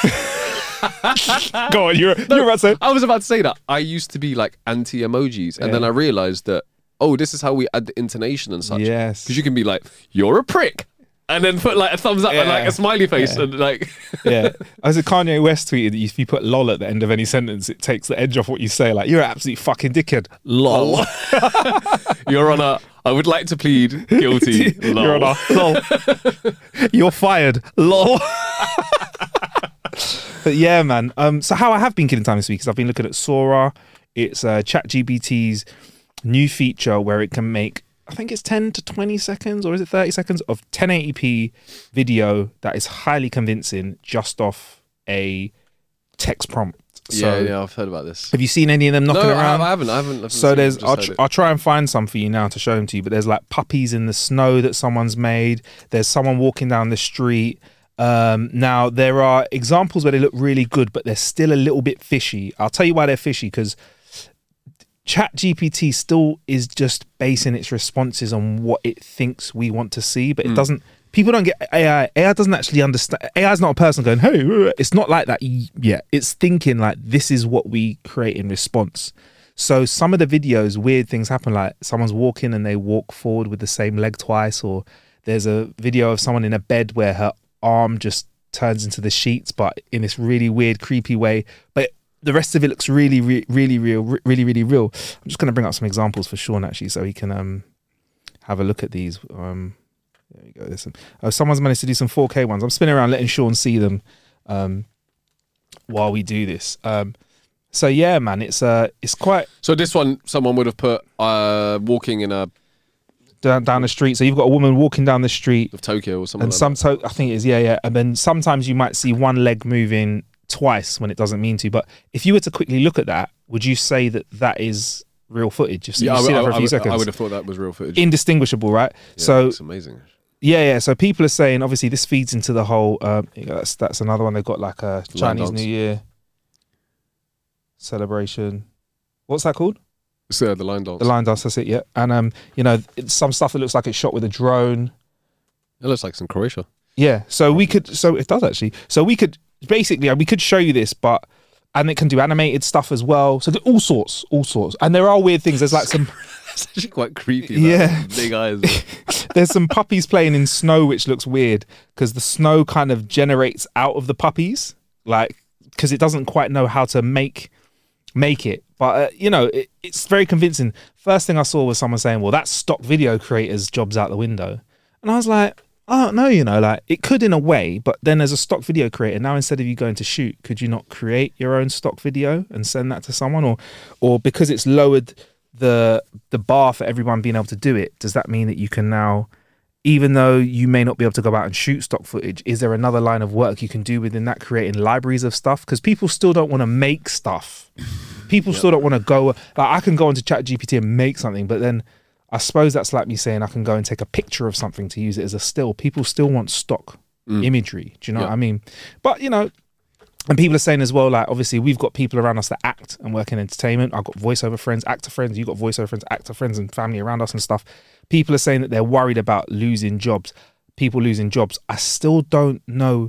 Go on, you're, no, you're about to say. I was about to say that. I used to be like anti-emojis, and yeah. then I realised that, oh, this is how we add the intonation and such. Yes. Because you can be like, "You're a prick," and then put like a thumbs up yeah. and like a smiley face yeah. and like... yeah. As a Kanye West tweeted, if you put lol at the end of any sentence, it takes the edge off what you say. Like, "You're an absolute fucking dickhead. Lol." Your Honour, I would like to plead guilty. Lol. Your Honour, lol. You're fired. Lol. But yeah, man. Um, so how I have been killing time this week is I've been looking at Sora. It's uh, ChatGPT's new feature where it can make, I think it's ten to twenty seconds, or is it thirty seconds of ten eighty p video that is highly convincing just off a text prompt. So, yeah, yeah, I've heard about this. Have you seen any of them knocking no, around? I haven't. I haven't. I haven't so there's, I'll, tr- I'll try and find some for you now to show them to you. But there's like puppies in the snow that someone's made. There's someone walking down the street. Um, now, there are examples where they look really good, but they're still a little bit fishy. I'll tell you why they're fishy, because ChatGPT still is just basing its responses on what it thinks we want to see, but it mm. doesn't. People don't get A I. A I doesn't actually understand. A I is not a person going, "Hey," it's not like that yet. It's thinking like, this is what we create in response. So some of the videos, weird things happen, like someone's walking and they walk forward with the same leg twice, or there's a video of someone in a bed where her arm just turns into the sheets, but in this really weird, creepy way. But the rest of it looks really, really, really real, really, really real. I'm just going to bring up some examples for Sean, actually, so he can um have a look at these. Um, there we go. Listen, oh, someone's managed to do some four K ones. I'm spinning around, letting Sean see them um, while we do this. Um, So yeah, man, it's uh, it's quite. So this one, someone would have put uh, walking in a down, down the street. So you've got a woman walking down the street of Tokyo or something. And like some, that. to- I think it is, yeah, yeah. And then sometimes you might see one leg moving twice when it doesn't mean to. But if you were to quickly look at that, would you say that that is real footage? Just yeah, you I, see I, that for a I, few would, seconds. I would have thought that was real footage. Indistinguishable, right? Yeah, so it's amazing. Yeah, yeah. So people are saying, obviously, this feeds into the whole. Um, that's that's another one. They've got like a Chinese dance. New Year celebration. What's that called? It's uh, the line dance. The line dance. That's it. Yeah. And um, you know, it's some stuff that looks like it's shot with a drone. It looks like it's in Croatia. Yeah. So we could. So it does actually. So we could basically we could show you this, but and it can do animated stuff as well. So all sorts, all sorts. And there are weird things. There's like some. It's actually quite creepy. Yeah. Big eyes. There's some puppies playing in snow, which looks weird because the snow kind of generates out of the puppies, like because it doesn't quite know how to make make it. But uh, you know, it, it's very convincing. First thing I saw was someone saying, "Well, that's stock video creators' jobs out the window," and I was like, "I don't know, you know, like it could in a way, but then as a stock video creator, now instead of you going to shoot, could you not create your own stock video and send that to someone, or or because it's lowered the the bar for everyone being able to do it, does that mean that you can now, even though you may not be able to go out and shoot stock footage, is there another line of work you can do within that, creating libraries of stuff? Because people still don't want to make stuff. People yep. still don't want to go, like I can go into ChatGPT and make something, but then I suppose that's like me saying I can go and take a picture of something to use it as a still. People still want stock mm. imagery. Do you know yep. what I mean? But, you know, and people are saying as well, like, obviously, we've got people around us that act and work in entertainment. I've got voiceover friends, actor friends. You've got voiceover friends, actor friends, and family around us and stuff. People are saying that they're worried about losing jobs, people losing jobs. I still don't know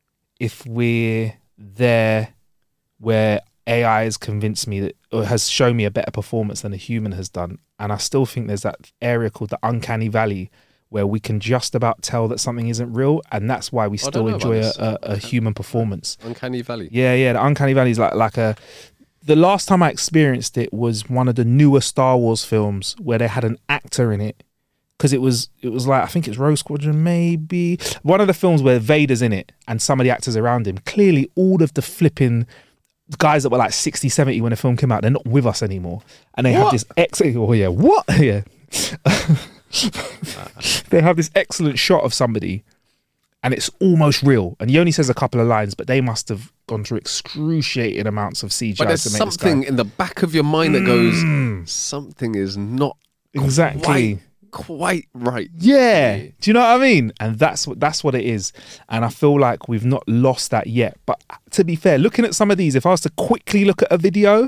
if we're there where A I has convinced me that, or has shown me a better performance than a human has done. And I still think there's that area called the uncanny valley where we can just about tell that something isn't real, and that's why we still enjoy a, a, a human performance. Uncanny valley. Yeah, yeah. The uncanny valley is like like a. The last time I experienced it was one of the newer Star Wars films where they had an actor in it, because it was it was like I think it's Rogue Squadron, maybe one of the films where Vader's in it and some of the actors around him. Clearly, all of the flipping guys that were like sixty, seventy when the film came out, they're not with us anymore, and they what? have this ex. Oh yeah, what? Yeah. They have this excellent shot of somebody and it's almost real, and he only says a couple of lines, but they must have gone through excruciating amounts of C G I. But there's to make something this guy. in the back of your mind that goes, Mm. something is not exactly quite, quite right. Yeah. Do you know what I mean? And that's what that's what it is. And I feel like we've not lost that yet. But to be fair, looking at some of these, if I was to quickly look at a video,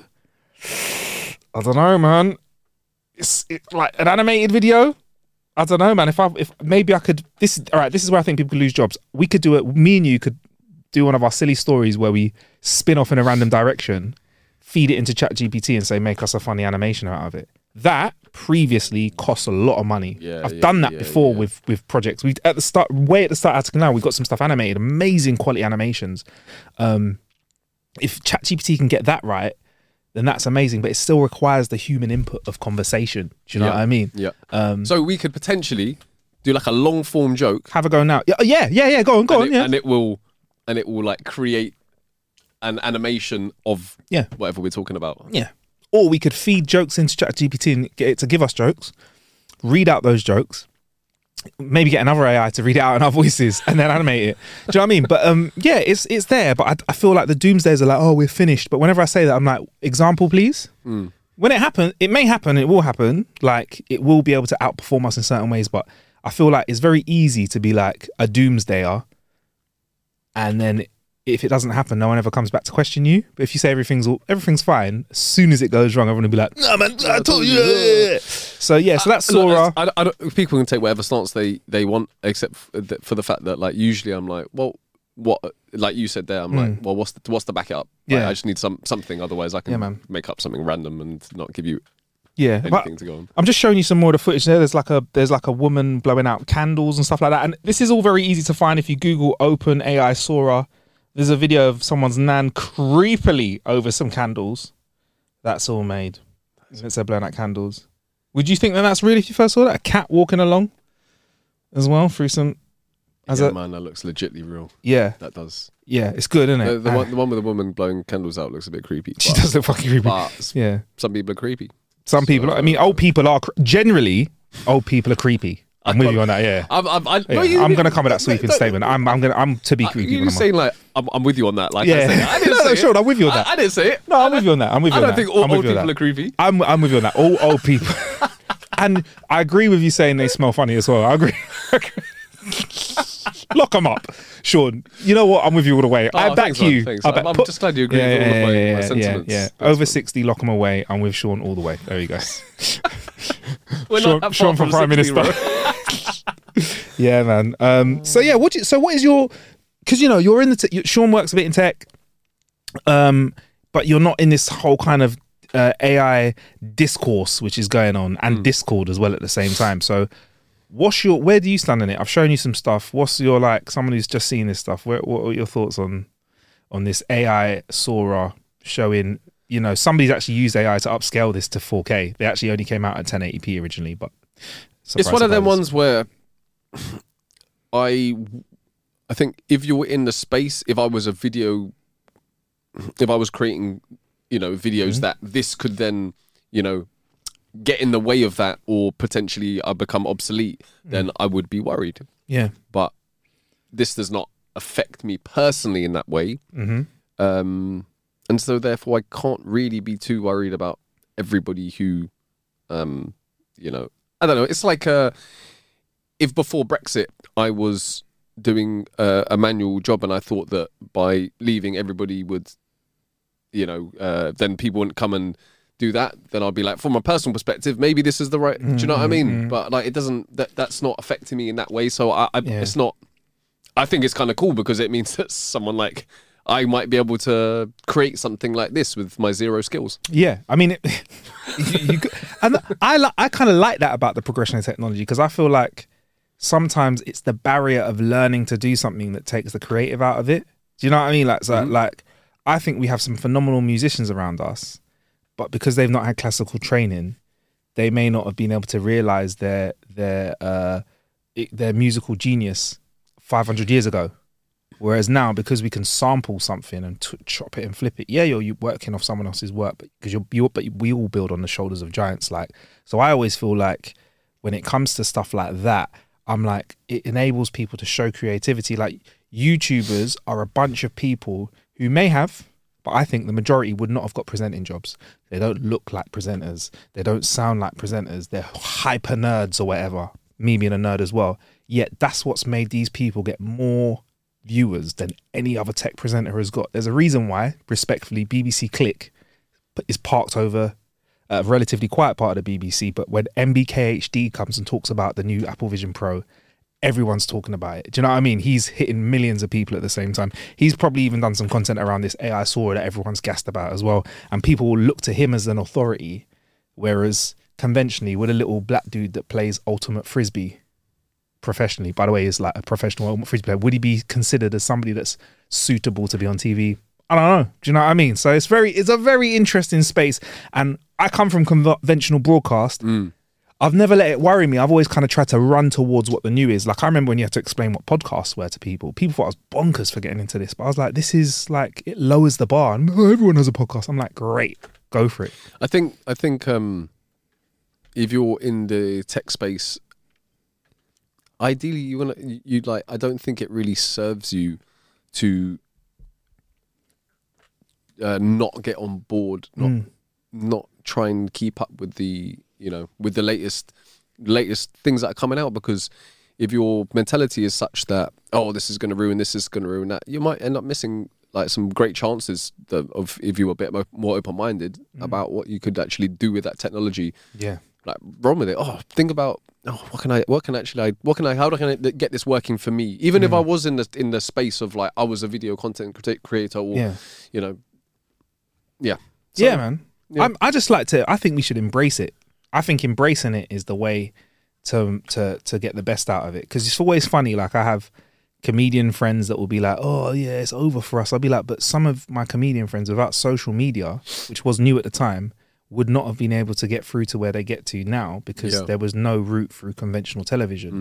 I don't know, man. It's it, like an animated video. I don't know, man. If I if maybe I could this all right, this is where I think people could lose jobs. We could do it, me and you could do one of our silly stories where we spin off in a random direction, feed it into ChatGPT and say, make us a funny animation out of it. That previously cost a lot of money. Yeah, I've yeah, done that yeah, before yeah. with with projects. We at the start, way at the start of now, we've got some stuff animated, amazing quality animations. Um, if ChatGPT can get that right, then that's amazing. But it still requires the human input of conversation. Do you know Yeah. what I mean? Yeah. Um, So we could potentially do like a long form joke. have a go now. Yeah, yeah, yeah, yeah. Go on, go and on. it, Yeah, And it will, and it will like create an animation of Yeah. whatever we're talking about. yeah. Or we could feed jokes into ChatGPT and get it to give us jokes, read out those jokes, maybe get another A I to read it out in our voices and then animate it. Do you know what I mean? But um, yeah, it's it's there. But I, I feel like the doomsdays are like, oh, we're finished. But whenever I say that, I'm like, example, please. Mm. When it happens, it may happen. It will happen. Like it will be able to outperform us in certain ways. But I feel like it's very easy to be like a doomsdayer, and then if it doesn't happen, no one ever comes back to question you. But if you say everything's all, everything's fine, as soon as it goes wrong, everyone will be like, no man, I told you. So yeah, so that's Uh, look, Sora. I, I don't, people can take whatever stance they, they want, except for the, for the fact that like usually I'm like, well, what? Like you said there, I'm like, well, what's the, what's the back it up? Like, Yeah. I just need some something. Otherwise, I can Yeah, man. make up something random and not give you Yeah, anything but to go on. I'm just showing you some more of the footage there. There's like a there's like a woman blowing out candles and stuff like that. And this is all very easy to find if you Google Open A I Sora. There's a video of someone's nan creepily over some candles. That's all made. It's her blowing out candles. Would you think that that's real if you first saw that? A cat walking along as well through some As yeah, a, man, that looks legitly real. Yeah. That does. Yeah, it's good, isn't it? The, the, Uh, one, the one with the woman blowing candles out looks a bit creepy. She but- does look fucking creepy. But Yeah. some people are creepy. Some people, I mean, old people are, cre- generally, old people are creepy. I'm with you on that, yeah. I'm, I'm, I, Yeah, no, you- I'm going to come with that sweeping no, statement. I'm, I'm going to, I'm to be I- creepy. You're when just I'm saying like, I'm, I'm with you on that. Like, Yeah. I, said, I didn't No, no, say sure, it. I'm with you on that. I, I didn't say it. No, I'm with you on that. I'm with you I on don't that. think all I'm with old you on people that. are creepy. I'm, I'm with you on that. All old people. And I agree with you saying they smell funny as well. I agree. Lock them up, Sean. You know what? I'm with you all the way. Oh, I back thanks, man, you. thanks. I I'm- back- I'm put- just glad you agree yeah, with all yeah, of my- yeah, my yeah, sentiments. Yeah, That's over fine. sixty, lock them away. I'm with Sean all the way. There you go. We're Sean, not that Sean far from Prime sixty, Minister. bro. Yeah, man. Um, so yeah, what? Do you, so what is your? Because you know you're in the. Te- you, Sean works a bit in tech, um, but you're not in this whole kind of uh, A I discourse which is going on and Hmm. Discord as well at the same time. So, what's your? Where do you stand in it? I've shown you some stuff. What's your like? Someone who's just seen this stuff. Where, what are your thoughts on on this A I Sora showing? You know, somebody's actually used A I to upscale this to four K. They actually only came out at ten eighty p originally, but It's surprise, one of them surprise. ones where I, I think if you were in the space, if I was a video, if I was creating, you know, videos Mhm. that this could then, you know, get in the way of that, or potentially I become obsolete, then I would be worried. Yeah. But this does not affect me personally in that way. Mm-hmm. Um, and so therefore I can't really be too worried about everybody who, um, you know, I don't know. It's like uh, if before Brexit I was doing uh, a manual job and I thought that by leaving everybody would, you know, uh, then people wouldn't come and do that, then I'd be like, from a personal perspective, maybe this is the right, do you know what I mean? Mm-hmm. But like, it doesn't, that that's not affecting me in that way. So I, I Yeah. it's not, I think it's kind of cool because it means that someone like I might be able to create something like this with my zero skills. Yeah, I mean, it, you, you, could- and I li- I kind of like that about the progression of technology because I feel like sometimes it's the barrier of learning to do something that takes the creative out of it. Do you know what I mean? Like, so, like I think we have some phenomenal musicians around us, but because they've not had classical training, they may not have been able to realize their their uh, it- their musical genius five hundred years ago. Whereas now, because we can sample something and t- chop it and flip it, yeah, you're, you're working off someone else's work, but because you're, you're, but we all build on the shoulders of giants. Like, so I always feel like when it comes to stuff like that, I'm like, it enables people to show creativity. Like, YouTubers are a bunch of people who may have, but I think the majority would not have got presenting jobs. They don't look like presenters. They don't sound like presenters. They're hyper nerds or whatever. Me being a nerd as well. Yet that's what's made these people get more viewers than any other tech presenter has got. There's a reason why, respectfully, B B C Click is parked over a relatively quiet part of the B B C, but when M B K H D comes and talks about the new Apple Vision Pro, everyone's talking about it. Do you know what I mean? He's hitting millions of people at the same time. He's probably even done some content around this A I Sora that everyone's gassed about as well, and people will look to him as an authority, whereas conventionally, with a little black dude that plays ultimate frisbee professionally, by the way, is like a professional ultimate frisbee player, would he be considered as somebody that's suitable to be on T V? I don't know. Do you know what I mean? So it's very, it's a very interesting space. And I come from conventional broadcast. Mm. I've never let it worry me. I've always kind of tried to run towards what the new is. Like, I remember when you had to explain what podcasts were to people. People thought I was bonkers for getting into this. But I was like, this is like, it lowers the bar. And oh, everyone has a podcast. I'm like, great, go for it. I think, I think, um, if you're in the tech space, ideally you want to, you like, I don't think it really serves you to uh, not get on board, not, Mm. not try and keep up with the, you know, with the latest, latest things that are coming out, because if your mentality is such that, oh, this is going to ruin, this is going to ruin that, you might end up missing like some great chances that, of if you were a bit mo- more open-minded Mm. about what you could actually do with that technology. Yeah. Like, run with it. Oh, think about, oh, what can I, what can actually I, what can I, how can I get this working for me? Even if Mm. I was in the in the space of like, I was a video content criti- creator, or Yeah. you know, yeah, So, yeah, man. yeah. I'm, I just like to, I think we should embrace it. I think embracing it is the way to to to get the best out of it. Because it's always funny. Like, I have comedian friends that will be like, oh, yeah, it's over for us. I'll be like, but some of my comedian friends without social media, which was new at the time, would not have been able to get through to where they get to now because Yeah. there was no route through conventional television. Mm.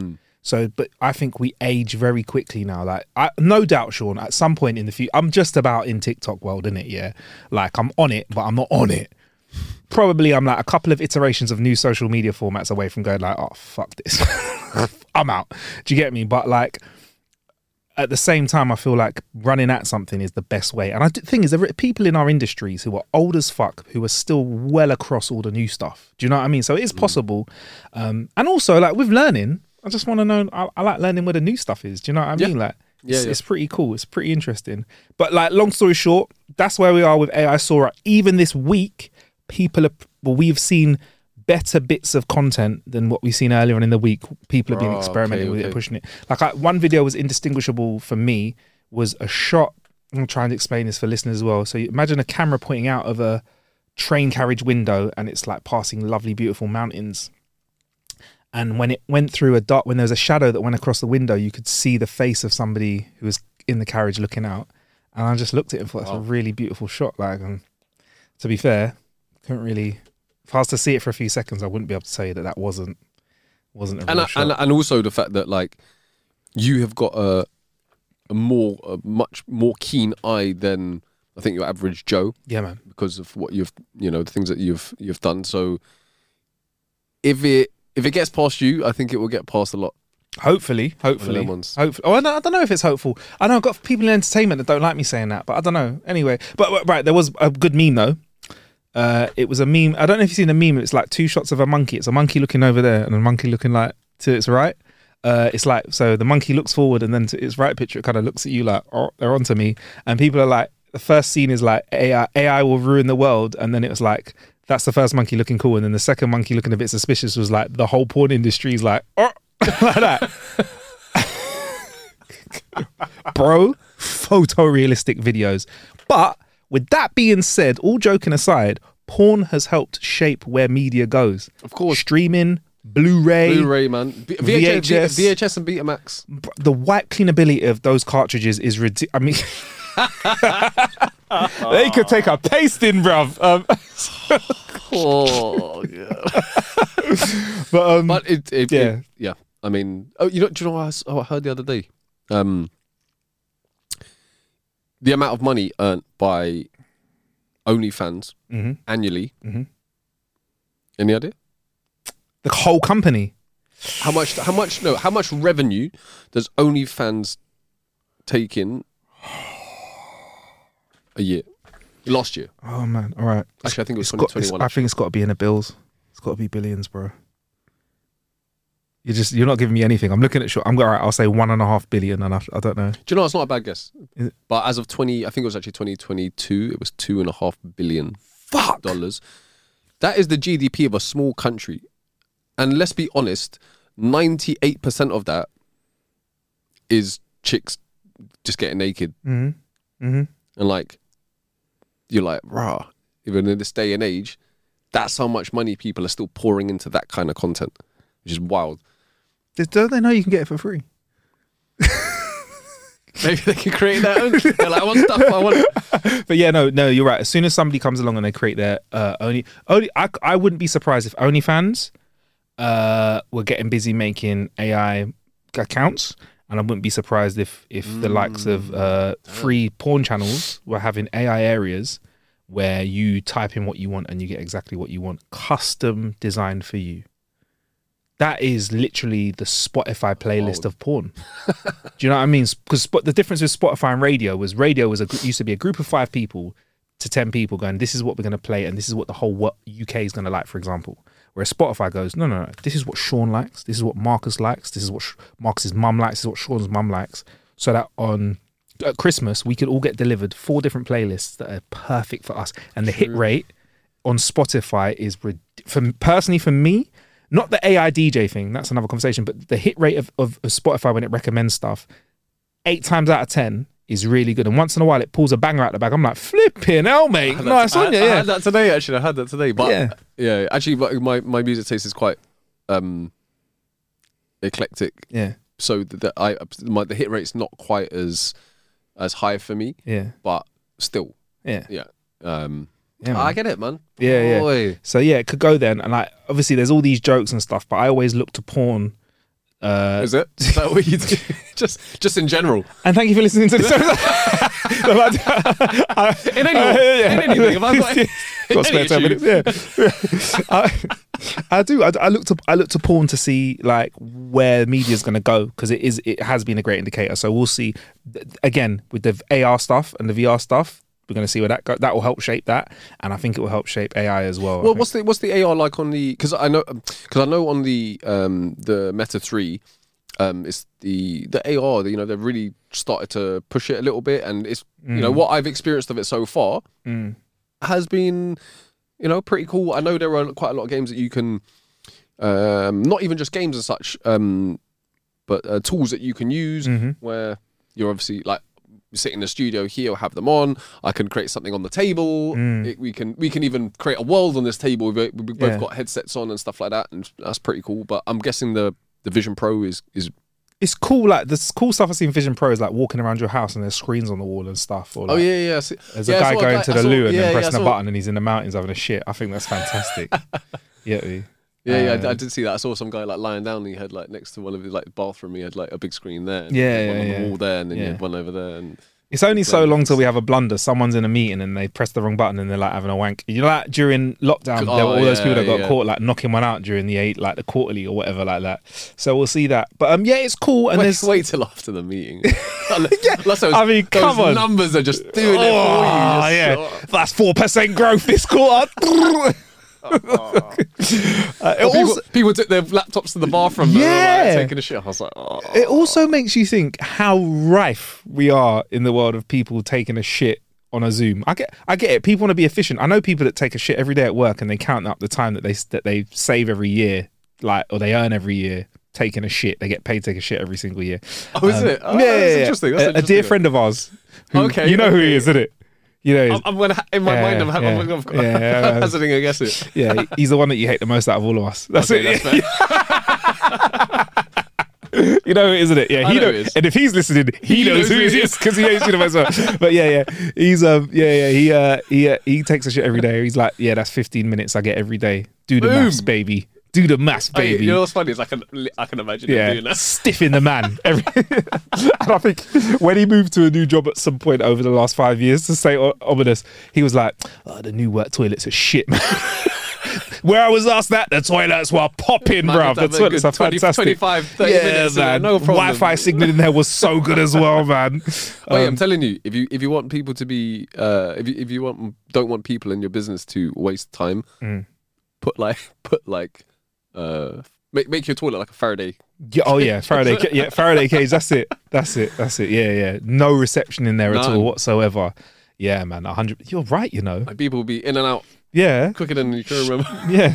So, but I think we age very quickly now. Like, I, no doubt, Sean, at some point in the future, I'm just about in TikTok world, innit? Yeah. Like, I'm on it, but I'm not on it. Probably I'm like a couple of iterations of new social media formats away from going like, oh, fuck this. I'm out. Do you get me? But like, at the same time, I feel like running at something is the best way. And I the thing is, there are people in our industries who are old as fuck who are still well across all the new stuff. Do you know what I mean? So it is possible. Um, and also, like with learning, I just want to know. I, I like learning where the new stuff is. Do you know what I mean? Yeah. Like, yeah, it's, yeah. it's pretty cool. It's pretty interesting. But like, long story short, that's where we are with A I Sora. Even this week, people are. Well, we've seen better bits of content than what we've seen earlier on in the week. People have been Oh, experimenting okay, with it okay. and pushing it. Like I, one video was indistinguishable for me, was a shot. I'm trying to explain this for listeners as well. So you imagine a camera pointing out of a train carriage window and it's like passing lovely, beautiful mountains. And when it went through a dot, when there was a shadow that went across the window, you could see the face of somebody who was in the carriage looking out. And I just looked at it and thought, that's Wow. a really beautiful shot. Like, and to be fair, couldn't really... If I was to see it for a few seconds, I wouldn't be able to tell you that that wasn't wasn't a real And, I, shot. and and also the fact that like you have got a a more a much more keen eye than I think your average Joe. Yeah, man. Because of what you've you know the things that you've you've done. So if it if it gets past you, I think it will get past a lot. Hopefully, hopefully, them ones. hopefully. Oh, I don't, I don't know if it's hopeful. I know I've got people in entertainment that don't like me saying that, but I don't know. Anyway, but, but right, there was a good meme though. Uh, it was a meme. I don't know if you've seen a meme. It's like two shots of a monkey. It's a monkey looking over there and a monkey looking like to its right. Uh, it's like, so the monkey looks forward and then to its right picture, it kind of looks at you like, oh, they're onto me. And people are like, the first scene is like, A I, A I will ruin the world. And then it was like, that's the first monkey looking cool. And then the second monkey looking a bit suspicious was like, the whole porn industry is like, oh, like that. Bro, photorealistic videos. But with that being said, all joking aside, porn has helped shape where media goes. Of course. Streaming, Blu-ray, Blu-ray, man. V- V H S. V H S and Betamax. the white cleanability of those cartridges is ridiculous. I mean, they could take a pasting, bruv. Um, Oh, yeah. but um, But it, it, yeah. it, yeah. I mean, oh, you know, do you know what I, s- oh, I heard the other day? Um, the amount of money earned by OnlyFans Mhm. annually. Mhm. Any idea? the whole company. How much? How much? No. How much revenue does OnlyFans take in a year? Last year. Oh man, all right. Actually, I think it was It's got- twenty it's- twenty-one. I think it's got to be in the bills. It's got to be billions, bro. You're just you're not giving me anything. I'm looking at short. I'm all right. I'll say one and a half billion, and I, I don't know. Do you know it's not a bad guess? Is it? But as of twenty, I think it was actually twenty twenty-two. It was two and a half billion Fuck. dollars. That is the G D P of a small country, and let's be honest, ninety-eight percent of that is chicks just getting naked, Mm-hmm. Mm-hmm. and like you're like, rah. Even in this day and age, that's how much money people are still pouring into that kind of content, which is wild. Don't they know you can get it for free? Maybe they can create their own. They're like, I want stuff. I want. But yeah, no, no, you're right. As soon as somebody comes along and they create their uh, only, only, I, I wouldn't be surprised if OnlyFans uh, were getting busy making A I accounts, and I wouldn't be surprised if if the likes of uh, free porn channels were having A I areas where you type in what you want and you get exactly what you want, custom designed for you. That is literally the Spotify playlist of porn. Do you know what I mean? Because the difference with Spotify and radio was radio was a, used to be a group of five people to ten people going, this is what we're going to play and this is what the whole what U K is going to like, for example. Whereas Spotify goes, no, no, no, this is what Sean likes. This is what Marcus likes. This is what Sh- Marcus's mum likes. This is what Sean's mum likes. So that on at Christmas, we could all get delivered four different playlists that are perfect for us. And the hit rate on Spotify is, rid- for personally for me, not the A I D J thing, that's another conversation, but the hit rate of, of, of Spotify when it recommends stuff, eight times out of ten is really good. And once in a while it pulls a banger out the bag. I'm like, flipping hell, mate. Nice on you, I yeah. had that today, actually. I had that today. But Yeah. yeah, actually, my, my, my music taste is quite um, eclectic. Yeah, So that that I my the hit rate's not quite as as high for me, yeah, but still, yeah. yeah. Um, Yeah, I man. get it, man. Yeah, yeah. Boy. So yeah, it could go then. And like, obviously there's all these jokes and stuff, but I always look to porn Uh, Is it? Is that what you do? just, just in general. And thank you for listening to this episode. in, any, uh, yeah. in anything. Have I got, any, got spare any ten issue? minutes? Yeah. I, I do. I, I look to I look to porn to see like where media is going to go, because it is it has been a great indicator. So we'll see. Again, with the A R stuff and the V R stuff, we're going to see where that go. That will help shape that, and I think it will help shape A I as well. Well, what's the what's the A R like on the? Because I know because I know on the um, the Meta three, um, it's the the A R. You know, they've really started to push it a little bit, and it's mm. you know what I've experienced of it so far mm. has been, you know, pretty cool. I know there are quite a lot of games that you can, um, not even just games as such, um, but uh, tools that you can use mm-hmm. where you're obviously like. Sit in the studio here, have them on. I can create something on the table. Mm. It, we can we can even create a world on this table. We, we both Yeah. got headsets on and stuff like that, and that's pretty cool. But I'm guessing the, the Vision Pro is is It's cool. Like the cool stuff I see in Vision Pro is like walking around your house and there's screens on the wall and stuff. Or like, oh yeah yeah. I see. There's yeah, a I guy saw going guy- to I the saw- loo and yeah, then yeah, pressing I a saw- button and he's in the mountains having a shit. I think that's fantastic. yeah. me. Yeah, yeah, I, Um, I did see that. I saw some guy like lying down. And he had like next to one of his like bathroom. He had like a big screen there. And Yeah, one yeah, on yeah. the wall there, and then you Yeah. had one over there. And It's only so Yeah. long till we have a blunder. Someone's in a meeting and they press the wrong button and they're like having a wank. You know, like during lockdown, Oh, there were all those yeah, people that got yeah. caught like knocking one out during the eight, like the quarterly or whatever, like that. So we'll see that. But um, yeah, it's cool. And wait, there's wait till after the meeting. Unless those, I mean, those come on. numbers are just doing it for you. oh Just- yeah, that's four percent growth this quarter. uh, it Well, people, also people took their laptops to the bathroom and they were, Yeah. like, taking a shit. I was like, oh. it also makes you think how rife we are in the world of people taking a shit on a Zoom. I get, I get it. People want to be efficient. I know people that take a shit every day at work and they count up the time that they that they save every year, like or they earn every year taking a shit. They get paid to take a shit every single year. Oh, is Um, it? Oh, yeah, that's yeah, yeah. interesting. That's a, a interesting. dear friend of ours. Who, Okay, you know who he okay. is, isn't it? You know, I'm, I'm gonna ha- in my Yeah, mind. I'm, ha- yeah, I'm, I'm, yeah, yeah. I'm hazarding a guess. It. yeah, he's the one that you hate the most out of all of us. That's Okay, it. that's fair. You know, isn't it? Yeah, I he know know. who it is. And if he's listening, he, He knows, knows who who he it is is. because he hates you as well. But yeah, yeah, he's um, yeah, yeah, he uh, he uh, he takes a shit every day. He's like, yeah, that's fifteen minutes I get every day. Do the Boom. maths, baby. Do the maths, Oh, yeah, baby. you know what's funny is I can I can imagine him yeah, doing that. stiff in the man. Every- and I think when he moved to a new job at some point over the last five years, to say o- ominous, he was like, oh, the new work toilets are shit, man. Where I was asked that, the toilets were popping, Man, bruv. that The toilets good are twenty, fantastic. twenty-five, thirty yeah, minutes. man. No problem. Wi-Fi signal in there was so good as well, man. Oh, yeah, I'm Um, telling you, if you if you want people to be, uh, if you if you want don't want people in your business to waste time, Mm. put like put like, uh, make make your toilet like a Faraday. Yeah, oh yeah, Faraday, ca- yeah, Faraday cage. That's it. That's it. That's it. Yeah, yeah. No reception in there at None. all whatsoever. Yeah, man. A hundred. You're right. You know. Like people will be in and out Yeah. quicker than you can remember. Yeah.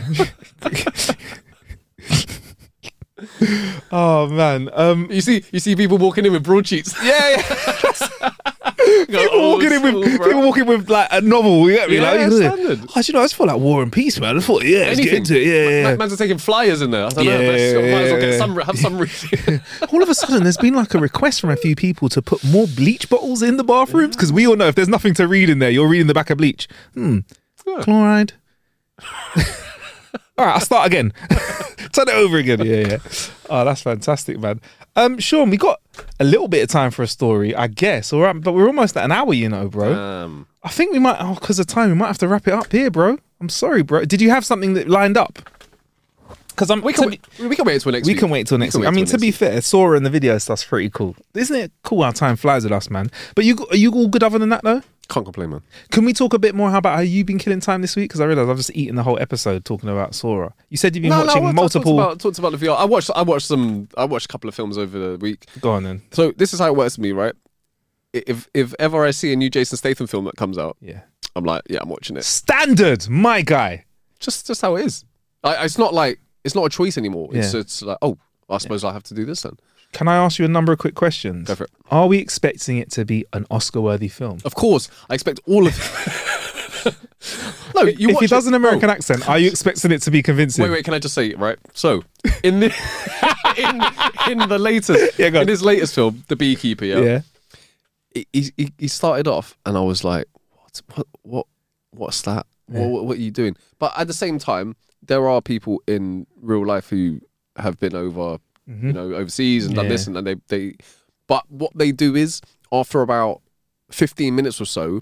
oh man. Um. You see, you see people walking in with broadsheets. Yeah. yeah. People walking in with people walking with like a novel. You get me? Yeah, like, standard. Oh, do you know, I just feel like War and Peace, man. I thought, yeah, let's get Anything. into it. Yeah, yeah. Man, man's are taking flyers in there. I don't know. Yeah, Might as well yeah, get yeah. some, have some reading. All of a sudden, there's been like a request from a few people to put more bleach bottles in the bathrooms because we all know if there's nothing to read in there, you're reading the back of bleach. Hmm. Yeah. Chloride. All right, I'll start again. Turn it over again. Yeah, yeah. Oh, that's fantastic, man. Um, Sean, we got a little bit of time for a story, I guess. All right, but we're almost at an hour, you know, bro. Um, I think we might, oh, because of time, we might have to wrap it up here, bro. I'm sorry, bro. Did you have something that lined up? Because I'm. we to can be- wait, we can wait until next we week. can wait till next can week. I wait mean, till to be next week. fair, Sora and the video stuff's pretty cool. Isn't it cool how time flies with us, man? But you, are you all good other than that, though? Can't complain, man. Can we talk a bit more about how you've been killing time this week? Because I realised I've just eaten the whole episode talking about Sora. You said you've been watching I multiple... Talked about, talked about the V R. I watched. I watched some. I watched a couple of films over the week. Go on then. So this is how it works for me, right? If if ever I see a new Jason Statham film that comes out, Yeah. I'm like, yeah, I'm watching it. Standard, my guy. Just just how it is. I, it's not like it's not a choice anymore. It's Yeah. it's like, oh, I suppose I have to do this then. Can I ask you a number of quick questions? Go for it. Are we expecting it to be an Oscar-worthy film? Of course, I expect all of. No, you if watch he does it- an American oh. accent, are you expecting it to be convincing? Wait, wait. Can I just say it, right? So, in the in, in the latest, Yeah, go on. in his latest film, The Beekeeper, yeah, Yeah. he, he he started off, and I was like, what, what, what, what's that? Yeah. What, what are you doing? But at the same time, there are people in real life who have been over you know, overseas and done Yeah. this and then they they. But what they do is after about fifteen minutes or so,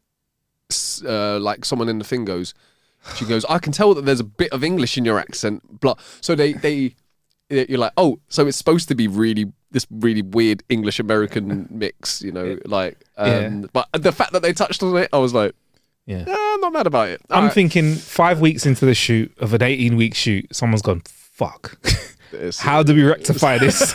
s- uh, like someone in the thing goes, she goes, I can tell that there's a bit of English in your accent. Blah. So they they you're like, oh, so it's supposed to be really this really weird English American mix, you know, like. Um, Yeah. But the fact that they touched on it, I was like. Yeah. Eh, I'm not mad about it. I'm Alright. thinking five weeks into the shoot of an eighteen week shoot, someone's gone, fuck. It's- How do we rectify this?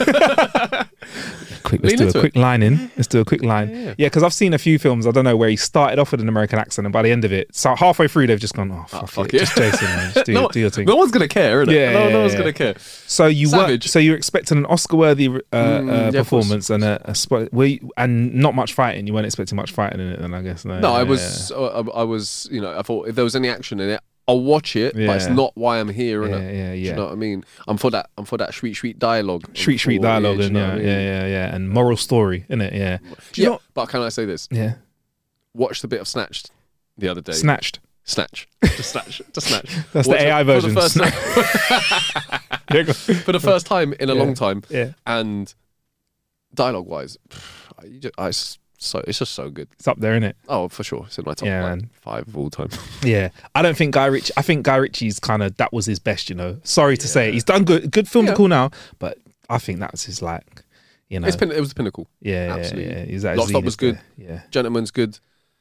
Quick, let's Lean do a into quick line in. Let's do a quick line. Yeah, because I've seen a few films, I don't know, where he started off with an American accent and by the end of it, so halfway through, they've just gone, oh, fuck, fuck it. it. Just Jason, man. Just do, no, do your thing. no one's gonna care, innit? Yeah, no, yeah, no one's yeah. gonna care. So you were, Savage. so you're expecting an Oscar-worthy uh, Mm, uh, yeah, of performance and a, a spot, were you, and not much fighting. You weren't expecting much fighting in it, then I guess. No, No, I yeah, was, uh, I, I was, you know, I thought if there was any action in it, I'll watch it, but it's Yeah. not why I'm here, Yeah, innit? yeah, Do yeah. you know what I mean? I'm for that. I'm for that sweet, sweet dialogue. I'm Sweet, sweet for- dialogue do you and know yeah, what I mean? yeah, yeah, yeah, and moral story, innit? Yeah. Do you Yeah, know? but can I say this? Yeah. Watched a bit of Snatched the other day. Snatched. Snatch. Just snatch. Just snatch. That's the Watched A I it for the version. first Snatch. time- Yeah, go- for the first time in a Yeah. long time. Yeah. And dialogue wise, I, just, I s- so it's just so good. It's up there, innit? Oh, for sure, it's in my top Yeah, like, man. five of all time. Yeah. I don't think Guy Ritchie, I think Guy Ritchie's kind of, that was his best, you know. Sorry to say. He's done good. Good films Yeah. are cool now, but I think that's his, like, you know. It's pin- it was the pinnacle. yeah, yeah, absolutely. yeah. He's at his Lock, Stock zenith was good. there. Yeah. Gentleman's good.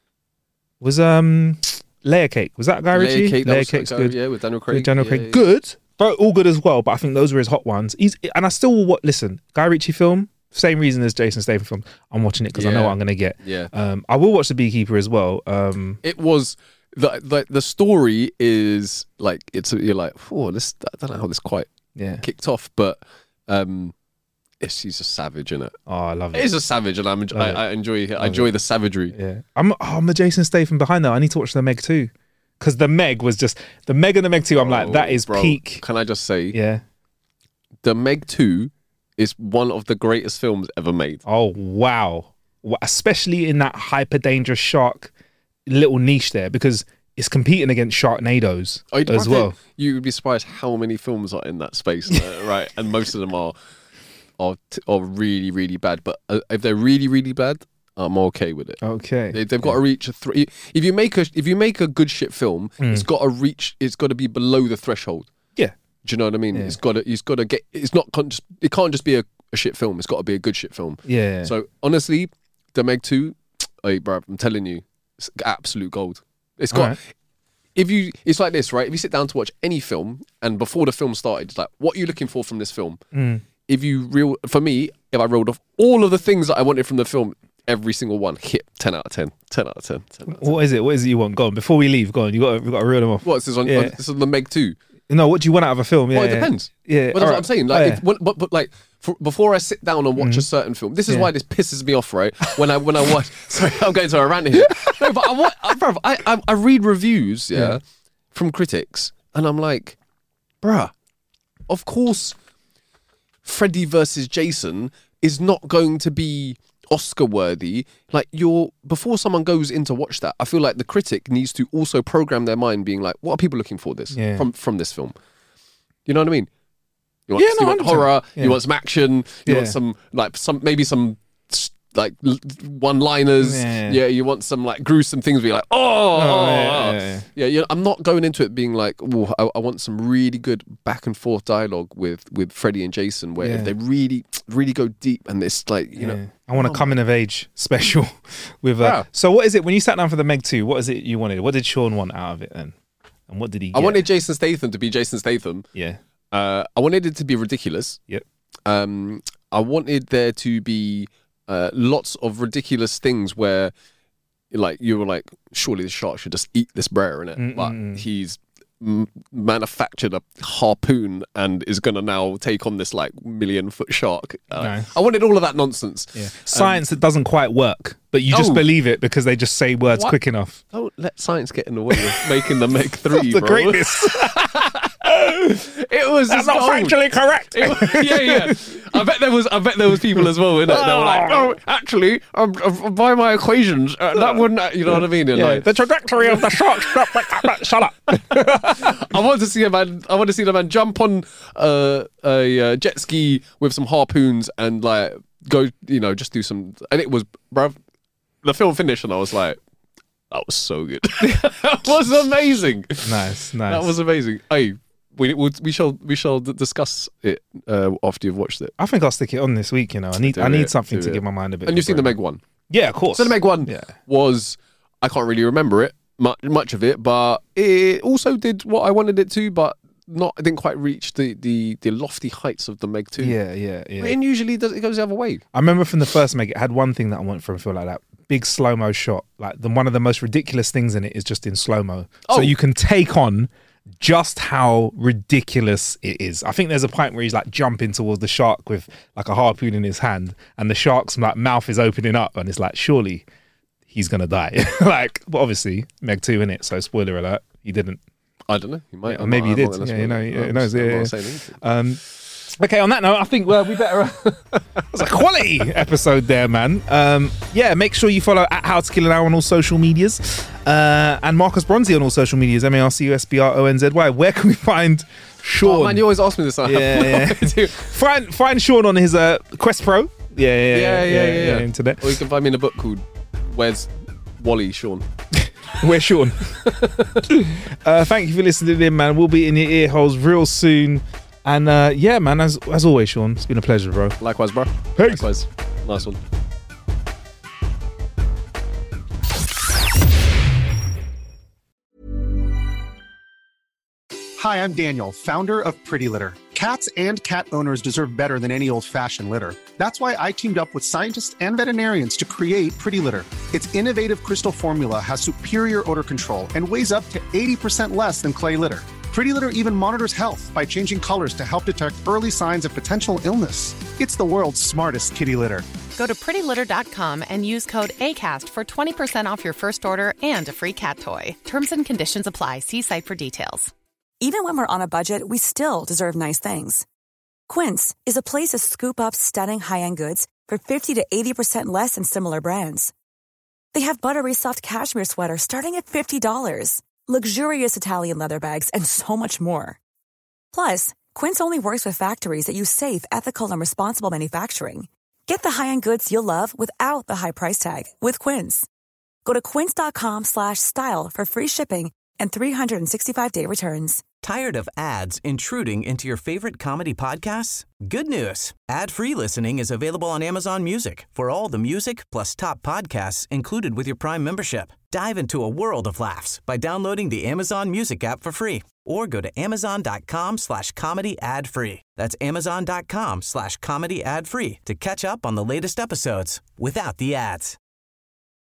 Was, um, Layer Cake, was that Guy Ritchie? Layer Cake, that Layer was Cake's Guy- good. Yeah, with Daniel With Craig. Daniel yeah, Craig. yeah. Good. But all good as well, but I think those were his hot ones. He's, and I still will what, listen, Guy Ritchie film, same reason as Jason Statham film. I'm watching it because I know Yeah. what I'm going to get. Yeah. Um, I will watch The Beekeeper as well. Um, It was the the the story is like it's you're like, oh, this I don't know how this quite yeah. kicked off, but um, it's he's a savage in it. Oh, I love it. He's a savage, and I'm I, Love it. I enjoy I Love enjoy it. the savagery. Yeah, I'm. Oh, I'm a Jason Statham behind that. I need to watch the Meg too, because the Meg was just the Meg and the Meg two. I'm like, that is Bro, peak. Can I just say, Yeah. the Meg two is one of the greatest films ever made. Oh wow. Wha- Especially in that hyper dangerous shark little niche there, because it's competing against Sharknadoes Oh, as well. You would be surprised how many films are in that space, uh, right? And most of them are are t- are really really bad. But uh, if they're really really bad, I'm okay with it. Okay. They, they've got to reach a three. If you make a if you make a good shit film, it's got to reach. It's got to be below the threshold. Yeah. Do you know what I mean? Yeah. It's got to. It's got to get. It's not con- just. It can't just be a, a shit film. It's got to be a good shit film. Yeah. So honestly, the Meg two, hey, bro, I'm telling you, it's absolute gold. It's got. Alright. If you, it's like this, right? If you sit down to watch any film, and before the film started, it's like, what are you looking for from this film? Mm. If you real, for me, if I rolled off all of the things that I wanted from the film, every single one hit ten out of ten. ten out of ten. ten out of ten. What is it? What is it you want? Go on. Before we leave, go on. You got. We got to reel them off. What's this on? Yeah. on this is on the Meg two. No. What do you want out of a film? Yeah. well, it yeah. depends. Yeah. Well, that's alright. what I'm saying. Like, Oh, yeah. if, when, but, but like, for, before I sit down and watch a certain film, this is Yeah. why this pisses me off, right? When I when I watch, sorry, I'm going to a rant here. No, but I, wa- I, bruv, I, I I read reviews, yeah, Yeah. from critics, and I'm like, bruh, of course, Freddy versus Jason is not going to be Oscar worthy. Like, you're before someone goes in to watch that, I feel like the critic needs to also program their mind, being like, what are people looking for this Yeah. from from this film? You know what I mean? You want, Yeah, you no, want one hundred percent. horror, Yeah. you want some action, you Yeah. want some like some maybe some s- like l- one-liners. Yeah. Yeah, you want some like gruesome things. Where you're like, oh, Oh, oh, yeah, oh. yeah, yeah. yeah. You know, I'm not going into it being like, oh, I, I want some really good back and forth dialogue with with Freddy and Jason, where Yeah. if they really, really go deep and it's like, you know, Yeah. I want a coming of age special with. Uh, Yeah. So what is it when you sat down for the Meg two? What is it you wanted? What did Sean want out of it then? And what did he? I get? wanted Jason Statham to be Jason Statham. Yeah. Uh, I wanted it to be ridiculous. Yep. Um, I wanted there to be uh, lots of ridiculous things where, like, you were like, surely the shark should just eat this bear in it, Mm, but mm, mm. he's m- manufactured a harpoon and is gonna now take on this like million foot shark. Uh, Nice. I wanted all of that nonsense. Yeah. Science that doesn't quite work, but you just No. believe it because they just say words What? quick enough. Don't let science get in the way of making the Meg three, the bro. greatness. It was That's just not gold. factually correct. It was- yeah, yeah. I bet there was. I bet there was people as well. Innit? They were like, "Oh, actually, um, uh, by my equations, uh, that wouldn't." uh," You know what I mean? And Yeah, like, the trajectory of the shark. Shut up. I want to see a man. I want to see the man jump on uh, a uh, jet ski with some harpoons and like go, you know, just do some. And it was, bruv, the film finished, and I was like, that was so good. That was amazing. Nice, nice. That was amazing. Hey, we we, we shall we shall d- discuss it uh, after you've watched it. I think I'll stick it on this week. You know, I need Do I need it, something do to it. give my mind a bit. And of you've a seen the break. Meg one. Yeah, of course. So the Meg one Yeah. was, I can't really remember it much much of it, but it also did what I wanted it to, but not it didn't quite reach the the, the lofty heights of the Meg two. Yeah, yeah, yeah. And usually it, does, it goes the other way. I remember from the first Meg, it had one thing that I want from a film like that. Big slow-mo shot. Like the one of the most ridiculous things in it is just in slow-mo. Oh. So you can take on just how ridiculous it is. I think there's a point where he's like jumping towards the shark with like a harpoon in his hand, and the shark's like mouth is opening up, and it's like, surely he's gonna die. Like, but obviously Meg two in it, so spoiler alert, he didn't. I don't know. He might. Or maybe he did. Yeah, you know, yeah, who knows? Yeah, yeah. Um, okay, on that note, I think well, we better. It was a quality episode there, man. Um, yeah, make sure you follow at How to Kill an Hour on all social medias, uh, and Marcus Bronzy on all social medias. M A R C U S B R O N Z Y. Where can we find Sean? Oh man, you always ask me this. I Yeah, have yeah. find find Sean on his uh, Quest Pro. Yeah, yeah, yeah, yeah, yeah, yeah, yeah. Internet. Or you can find me in a book called Where's Wally Sean. Where's Sean? uh, thank you for listening in, man. We'll be in your ear holes real soon. And uh, yeah, man, as as always, Sean, it's been a pleasure, bro. Likewise, bro. Peace. Likewise. Nice one. Hi, I'm Daniel, founder of Pretty Litter. Cats and cat owners deserve better than any old-fashioned litter. That's why I teamed up with scientists and veterinarians to create Pretty Litter. Its innovative crystal formula has superior odor control and weighs up to eighty percent less than clay litter. Pretty Litter even monitors health by changing colors to help detect early signs of potential illness. It's the world's smartest kitty litter. Go to pretty litter dot com and use code ACAST for twenty percent off your first order and a free cat toy. Terms and conditions apply. See site for details. Even when we're on a budget, we still deserve nice things. Quince is a place to scoop up stunning high-end goods for fifty to eighty percent less than similar brands. They have buttery soft cashmere sweaters starting at fifty dollars, luxurious Italian leather bags, and so much more. Plus, Quince only works with factories that use safe, ethical, and responsible manufacturing. Get the high-end goods you'll love without the high price tag with Quince. Go to quince dot com slash style for free shipping and three sixty-five day returns. Tired of ads intruding into your favorite comedy podcasts? Good news. Ad-free listening is available on Amazon Music for all the music plus top podcasts included with your Prime membership. Dive into a world of laughs by downloading the Amazon Music app for free or go to amazon.com slash comedy ad free. That's amazon.com slash comedy ad free to catch up on the latest episodes without the ads.